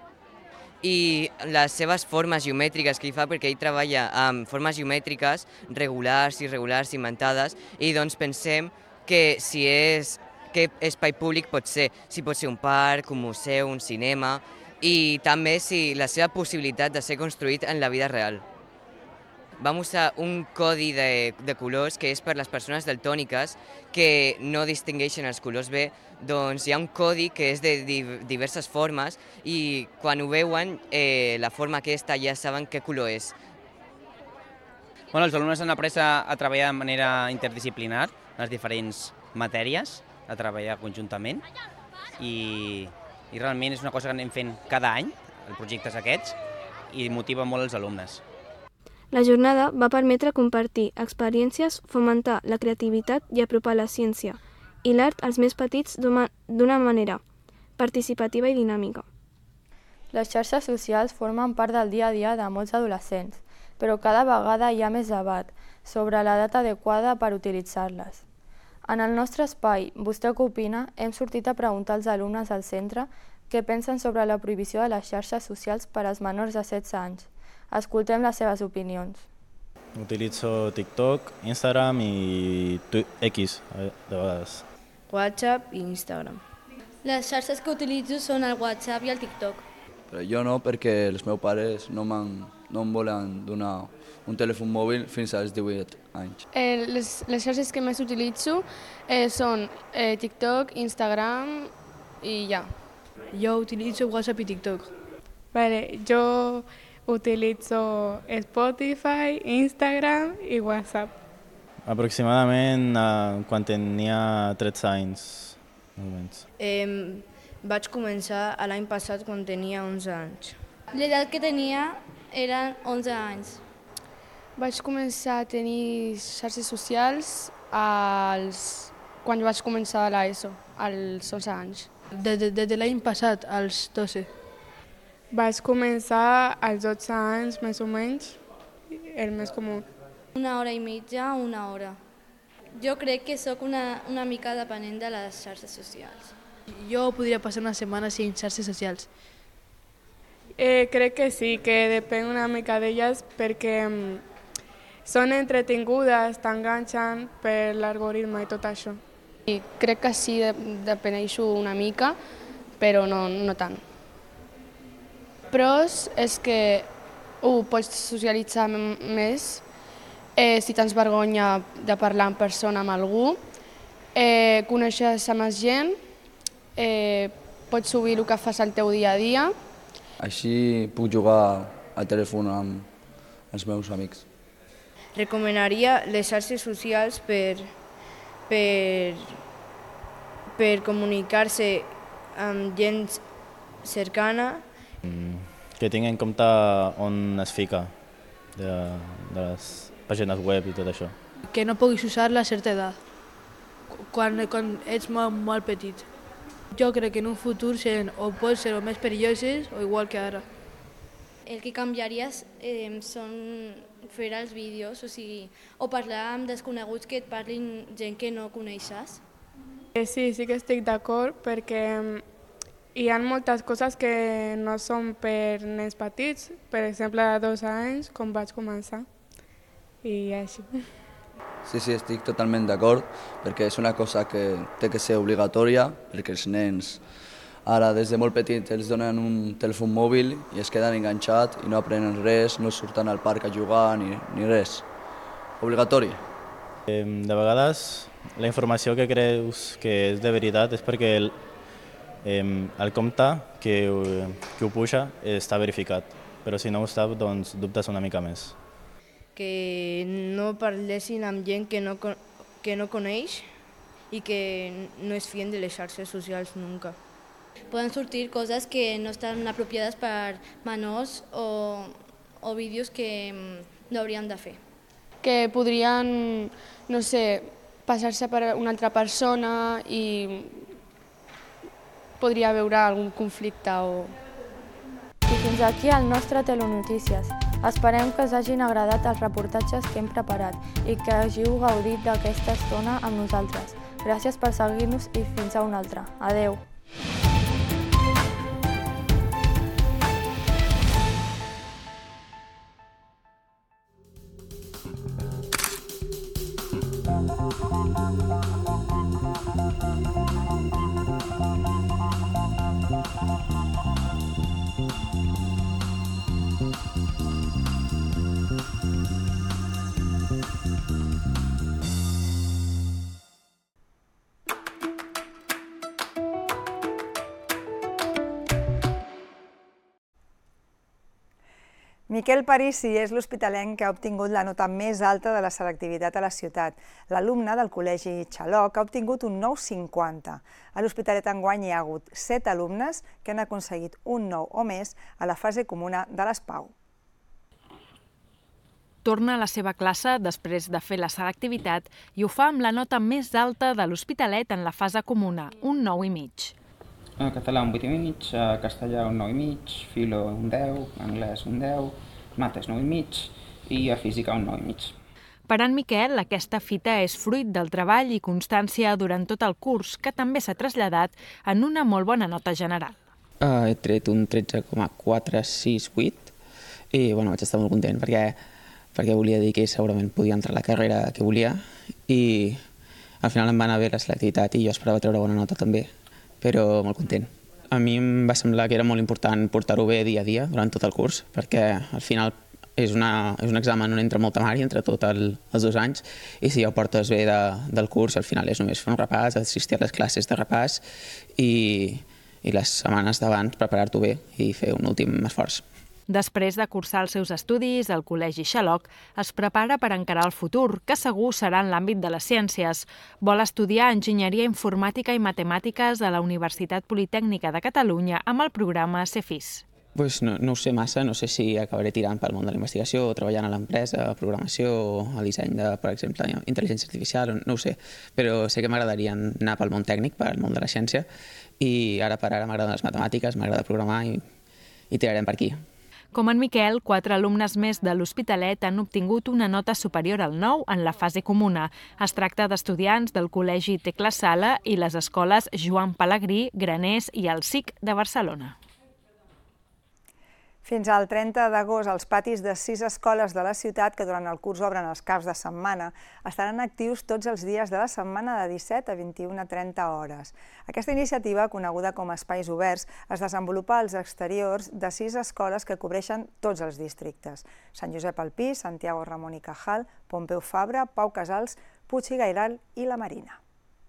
I les seves formes geomètriques que ell fa, perquè ell treballa amb formes geomètriques regulars, irregulars, inventades, i doncs pensem que què espai públic pot ser, si pot ser un parc, un museu, un cinema, i també si la seva possibilitat de ser construït en la vida real. Vam usar un codi de colors que és per les persones daltòniques que no distingueixen els colors bé. Doncs hi ha un codi que és de diverses formes i quan ho veuen, la forma aquesta ja saben què color és. Els alumnes han après a treballar de manera interdisciplinar en les diferents matèries, a treballar conjuntament i realment és una cosa que anem fent cada any, els projectes aquests, i motiva molt els alumnes. La jornada va permetre compartir experiències, fomentar la creativitat i apropar la ciència i l'art als més petits d'una manera participativa i dinàmica. Les xarxes socials formen part del dia a dia de molts adolescents, però cada vegada hi ha més debat sobre la data adequada per utilitzar-les. En el nostre espai, Vostè què opina?, hem sortit a preguntar als alumnes del centre què pensen sobre la prohibició de les xarxes socials per als menors de 16 anys. Escoltem les seves opinions. Utilitzo TikTok, Instagram i X, de vegades. WhatsApp i Instagram. Les xarxes que utilitzo són el WhatsApp i el TikTok. Però jo no, perquè els meus pares no em volen donar un telèfon mòbil fins als 18 anys. Les xarxes que més utilitzo són TikTok, Instagram i ja. Jo utilitzo WhatsApp i TikTok. Jo utilitzo Spotify, Instagram i WhatsApp. Aproximadament quan tenia 13 anys. Vaig començar l'any passat quan tenia 11 anys. L'edat que tenia eren 11 anys. Vaig començar a tenir xarxes socials quan vaig començar l'ESO, als 11 anys. Des de l'any passat, als 12. Vaig començar als 12 anys, més o menys, el més comú. 1 hora i mitja, 1 hora. Jo crec que sóc una mica dependent de les xarxes socials. Jo podria passar una setmana sense xarxes socials. Crec que sí, que depèn una mica d'elles perquè són entretingudes, t'enganxen per l'algoritme i tot això. Crec que sí, dependeixo una mica, però no tant. Pros és que pots socialitzar més si tens vergonya de parlar en persona amb algú, coneixes a més gent, pots subir el que fas al teu dia a dia. Així puc jugar al telèfon amb els meus amics. Recomanaria les xarxes socials per comunicar-se amb gent cercana. Que tingui en compte on es fica, de les pàgines web i tot això. Que no puguis usar-la a certa edat, quan ets molt petit. Jo crec que en un futur o pot ser més perilloses o igual que ara. El que canviaria són fer els vídeos, o parlar amb desconeguts que et parlin gent que no coneixes. Sí que estic d'acord perquè hi ha moltes coses que no són per nens petits, per exemple, de 2 anys, com vaig començar, i així. Sí, estic totalment d'acord, perquè és una cosa que té que ser obligatòria, perquè els nens Ara, des de molt petit, els donen un telèfon mòbil i es queden enganxats i no aprenen res, no surten al parc a jugar ni res. Obligatori. De vegades la informació que creus que és de veritat és perquè el compte que ho puja està verificat, però si no ho està, doncs dubtes una mica més. Que no parlessin amb gent que no coneix i que no es fien de les xarxes socials nunca. Poden sortir coses que no estan apropiades per menors o vídeos que no haurien de fer. Que podrien, no sé, passar-se per una altra persona i podria haver algun conflicte o... I fins aquí el nostre Telenotícies. Esperem que us hagin agradat els reportatges que hem preparat i que hàgiu gaudit d'aquesta estona amb nosaltres. Gràcies per seguir-nos i fins a una altra. Adeu! Miquel Parisi és l'hospitalenc que ha obtingut la nota més alta de la selectivitat a la ciutat. L'alumne del Col·legi Xaloc ha obtingut un 9,50. A l'Hospitalet enguany hi ha hagut 7 alumnes que han aconseguit un 9 o més a la fase comuna de l'ESPAU. Torna a la seva classe després de fer la selectivitat i ho fa amb la nota més alta de l'Hospitalet en la fase comuna, un 9,5. A català un 8,5, a castellà un 9,5, filo un 10, anglès un 10, mates 9,5 i a física un 9,5. Per en Miquel, aquesta fita és fruit del treball i constància durant tot el curs, que també s'ha traslladat en una molt bona nota general. He tret un 13,468 i vaig estar molt content perquè volia dir que segurament podia entrar a la carrera que volia i al final em va anar bé la selectivitat i jo esperava treure bona nota també, però molt content. A mi em va semblar que era molt important portar-ho bé dia a dia durant tot el curs, perquè al final és un examen on entra molta mària entre tots els 2 anys i si ja ho portes bé del curs, al final és només fer un repàs, assistir a les classes de repàs i les setmanes d'abans preparar-t'ho bé i fer un últim esforç. Després de cursar els seus estudis, el Col·legi Xaloc es prepara per encarar el futur, que segur serà en l'àmbit de les ciències. Vol estudiar Enginyeria Informàtica i Matemàtiques a la Universitat Politècnica de Catalunya amb el programa CEFIS. No ho sé massa, no sé si acabaré tirant pel món de la investigació o treballant a l'empresa, a programació o al disseny de, per exemple, intel·ligència artificial, no ho sé, però sé que m'agradaria anar pel món tècnic, pel món de la ciència, i ara per ara m'agraden les matemàtiques, m'agrada programar i tirarem per aquí. Com en Miquel, 4 alumnes més de l'Hospitalet han obtingut una nota superior al 9 en la fase comuna. Es tracta d'estudiants del Col·legi Tecla Sala i les escoles Joan Pelegrí, Graners i el SIC de Barcelona. Fins al 30 d'agost, els patis de 6 escoles de la ciutat que durant el curs obren els caps de setmana estaran actius tots els dies de la setmana de 17 a 21 a 30 hores. Aquesta iniciativa, coneguda com Espais Oberts, es desenvolupa als exteriors de 6 escoles que cobreixen tots els districtes: Sant Josep al Pi, Santiago Ramon i Cajal, Pompeu Fabra, Pau Casals, Puig i Gairal i la Marina.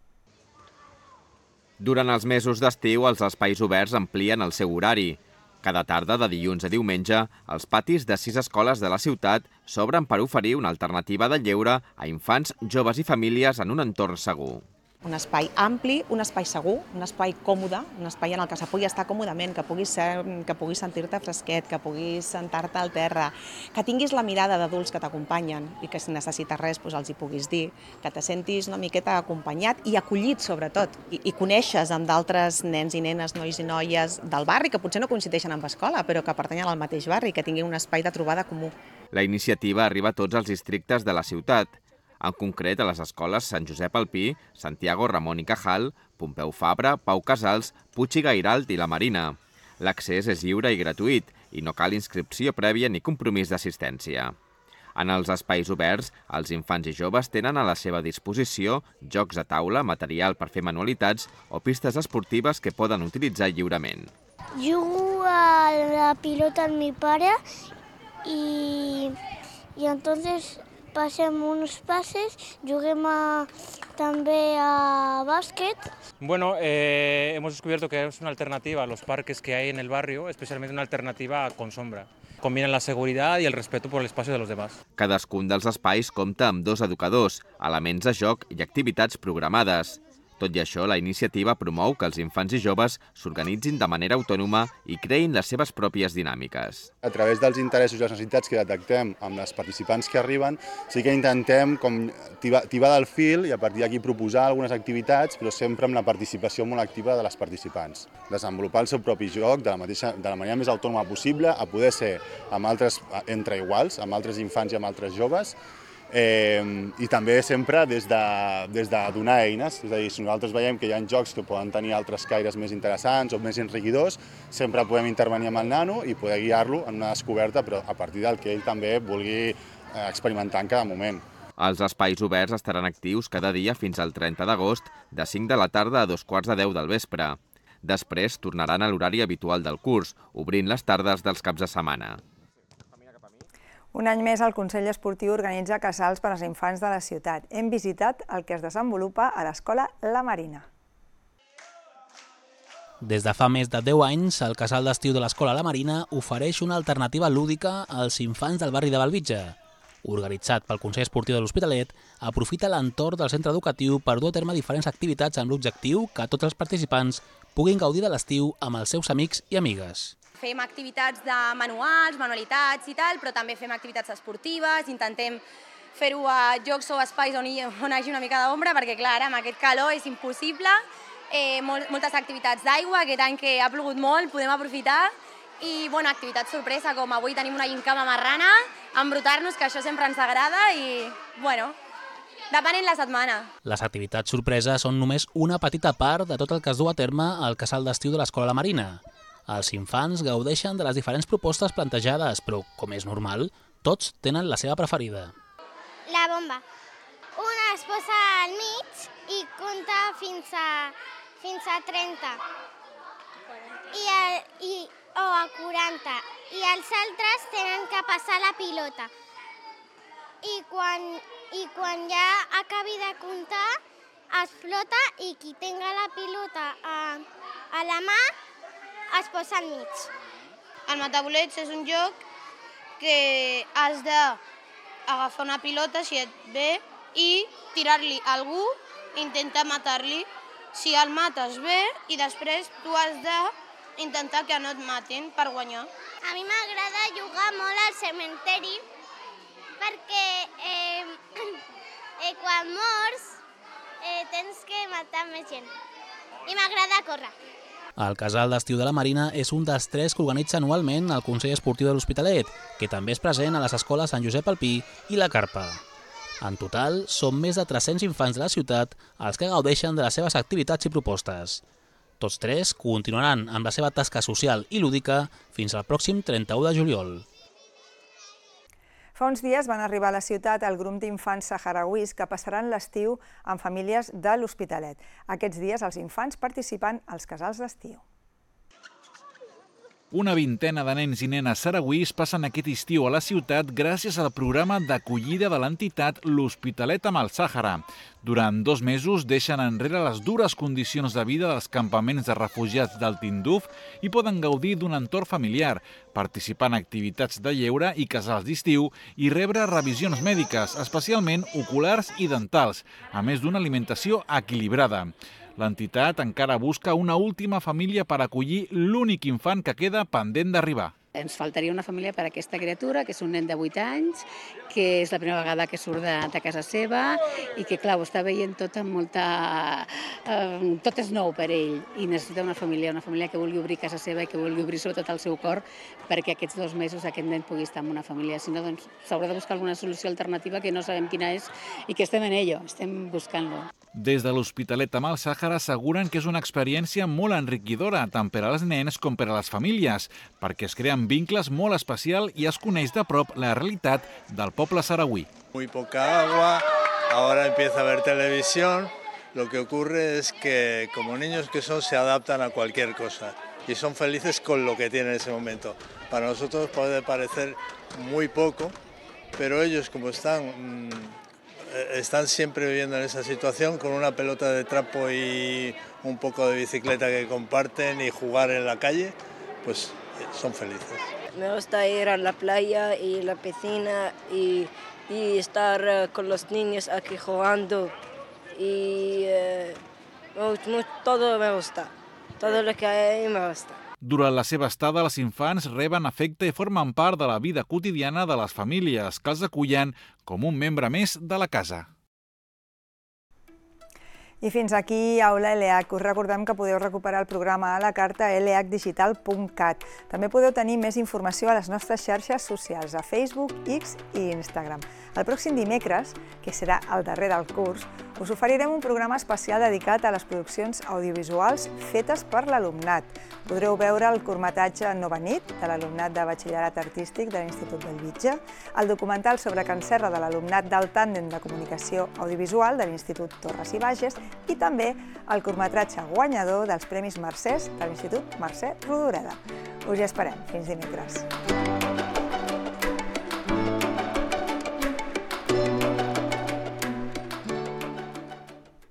Durant els mesos d'estiu, els espais oberts amplien el seu horari. Cada tarda, de dilluns a diumenge, els patis de 6 escoles de la ciutat s'obren per oferir una alternativa de lleure a infants, joves i famílies en un entorn segur. Un espai ampli, un espai segur, un espai còmode, un espai en el que se pugui estar còmodament, que puguis sentir-te fresquet, que puguis sentar-te al terra, que tinguis la mirada d'adults que t'acompanyen i que si necessites res els hi puguis dir, que te sentis una miqueta acompanyat i acollit sobretot, i coneixes amb d'altres nens i nenes, nois i noies del barri que potser no coincideixen amb escola, però que pertanyen al mateix barri, que tinguin un espai de trobada comú. La iniciativa arriba a tots els districtes de la ciutat, en concret a les escoles Sant Josep al Pi, Santiago Ramon i Cajal, Pompeu Fabra, Pau Casals, Puig i Gairalt i la Marina. L'accés és lliure i gratuït i no cal inscripció prèvia ni compromís d'assistència. En els espais oberts, els infants i joves tenen a la seva disposició jocs a taula, material per fer manualitats o pistes esportives que poden utilitzar lliurement. Jugo a la pilota amb mi pare i entonces passem uns passes, juguem també a básquet. Bueno, hemos descubierto que es una alternativa a los parques que hay en el barrio, especialmente una alternativa con sombra. Combinan la seguridad y el respeto por el espacio de los demás. Cadascun dels espais compta amb 2 educadors, elements de joc i activitats programades. Tot i això, la iniciativa promou que els infants i joves s'organitzin de manera autònoma i creïn les seves pròpies dinàmiques. A través dels interessos i les necessitats que detectem amb les participants que arriben, sí que intentem tibar del fil i a partir d'aquí proposar algunes activitats, però sempre amb la participació molt activa de les participants. Desenvolupar el seu propi joc de la manera més autònoma possible, a poder ser entre iguals, amb altres infants i amb altres joves, i també sempre des de donar eines, és a dir, si nosaltres veiem que hi ha jocs que poden tenir altres caires més interessants o més enriquidors, sempre podem intervenir amb el nano i poder guiar-lo en una descoberta, però a partir del que ell també vulgui experimentar en cada moment. Els espais oberts estaran actius cada dia fins al 30 d'agost, de 5 de la tarda a 2:45 del vespre. Després tornaran a l'horari habitual del curs, obrint les tardes dels caps de setmana. Un any més el Consell Esportiu organitza casals per als infants de la ciutat. Hem visitat el que es desenvolupa a l'escola La Marina. Des de fa més de 10 anys, el casal d'estiu de l'escola La Marina ofereix una alternativa lúdica als infants del barri de Bellvitge. Organitzat pel Consell Esportiu de l'Hospitalet, aprofita l'entorn del centre educatiu per dur a terme diferents activitats amb l'objectiu que tots els participants puguin gaudir de l'estiu amb els seus amics i amigues. Fem activitats de manuals, manualitats i tal, però també fem activitats esportives, intentem fer-ho a llocs o espais on hi hagi una mica d'ombra, perquè clar, amb aquest calor és impossible. Moltes activitats d'aigua, aquest any que ha plogut molt, podem aprofitar. I activitats sorpresa, com avui tenim una gincama marrana, embrutar-nos, que això sempre ens agrada i, depenent la setmana. Les activitats sorpresa són només una petita part de tot el que es du a terme al casal d'estiu de l'escola La Marina. Els infants gaudeixen de les diferents propostes plantejades, però, com és normal, tots tenen la seva preferida. La bomba. Una es posa al mig i compta fins a 30. O a 40. I els altres tenen que passar la pilota. I quan ja acabi de comptar, es flota i qui tenga la pilota a la mà es posa al mig. El matabolets és un joc que has d'agafar una pilota, si et ve, i tirar-li a algú, intentar matar-li. Si el mates bé, i després tu has d'intentar que no et matin per guanyar. A mi m'agrada jugar molt al cementeri perquè quan mors tens que matar més gent. I m'agrada córrer. El casal d'estiu de la Marina és un dels 3 que organitza anualment el Consell Esportiu de l'Hospitalet, que també és present a les escoles Sant Josep Alpí i La Carpa. En total, són més de 300 infants de la ciutat els que gaudeixen de les seves activitats i propostes. Tots 3 continuaran amb la seva tasca social i lúdica fins al pròxim 31 de juliol. Fa uns dies van arribar a la ciutat el grup d'infants saharauis que passaran l'estiu amb famílies de l'Hospitalet. Aquests dies els infants participen als casals d'estiu. Una vintena de nens i nenes saragüís passen aquest estiu a la ciutat gràcies al programa d'acollida de l'entitat L'Hospitalet amb el Sàhara. Durant 2 mesos deixen enrere les dures condicions de vida dels campaments de refugiats del Tinduf i poden gaudir d'un entorn familiar, participar en activitats de lleure i casals d'estiu i rebre revisions mèdiques, especialment oculars i dentals, a més d'una alimentació equilibrada. L'entitat encara busca una última família per acollir l'únic infant que queda pendent d'arribar. Ens faltaria una família per a aquesta criatura, que és un nen de 8 anys, que és la primera vegada que surt de casa seva i que, clar, ho està veient tot amb molta... Tot és nou per ell i necessita una família que vulgui obrir casa seva i que vulgui obrir sobretot el seu cor perquè aquests 2 mesos aquest nen pugui estar en una família. Si no, doncs s'haurà de buscar alguna solució alternativa que no sabem quina és i que estem en ello, estem buscant-lo. Des de l'Hospitalet amb el Sàhara asseguren que és una experiència molt enriquidora, tant per als nens com per a les famílies, perquè es creen vincles molt especials i es coneix de prop la realitat del poble saragüí. Muy poca agua, ahora empieza a ver televisión. Lo que ocurre es que como niños que son se adaptan a cualquier cosa y son felices con lo que tienen en ese momento. Para nosotros puede parecer muy poco, pero ellos como están siempre viviendo en esa situación con una pelota de trapo y un poco de bicicleta que comparten y jugar en la calle, pues son felices. Me gusta ir a la playa y la piscina y estar con los niños aquí jugando y todo me gusta, todo lo que hay me gusta. Durant la seva estada, els infants reben afecte i formen part de la vida quotidiana de les famílies, que els acullen com un membre més de la casa. I fins aquí Aula ELEAC. Us recordem que podeu recuperar el programa a la carta a eleacdigital.cat. També podeu tenir més informació a les nostres xarxes socials, a Facebook, X i Instagram. El pròxim dimecres, que serà el darrer del curs, us oferirem un programa especial dedicat a les produccions audiovisuals fetes per l'alumnat. Podreu veure el curtmetratge Nova Nit, de l'alumnat de Batxillerat Artístic de l'Institut Bellvitge, el documental sobre Can Serra de l'alumnat del tàndem de comunicació audiovisual de l'Institut Torres i Bages i també el curtmetratge guanyador dels Premis Mercès de l'Institut Mercè Rodoreda. Us hi esperem. Fins dimecres.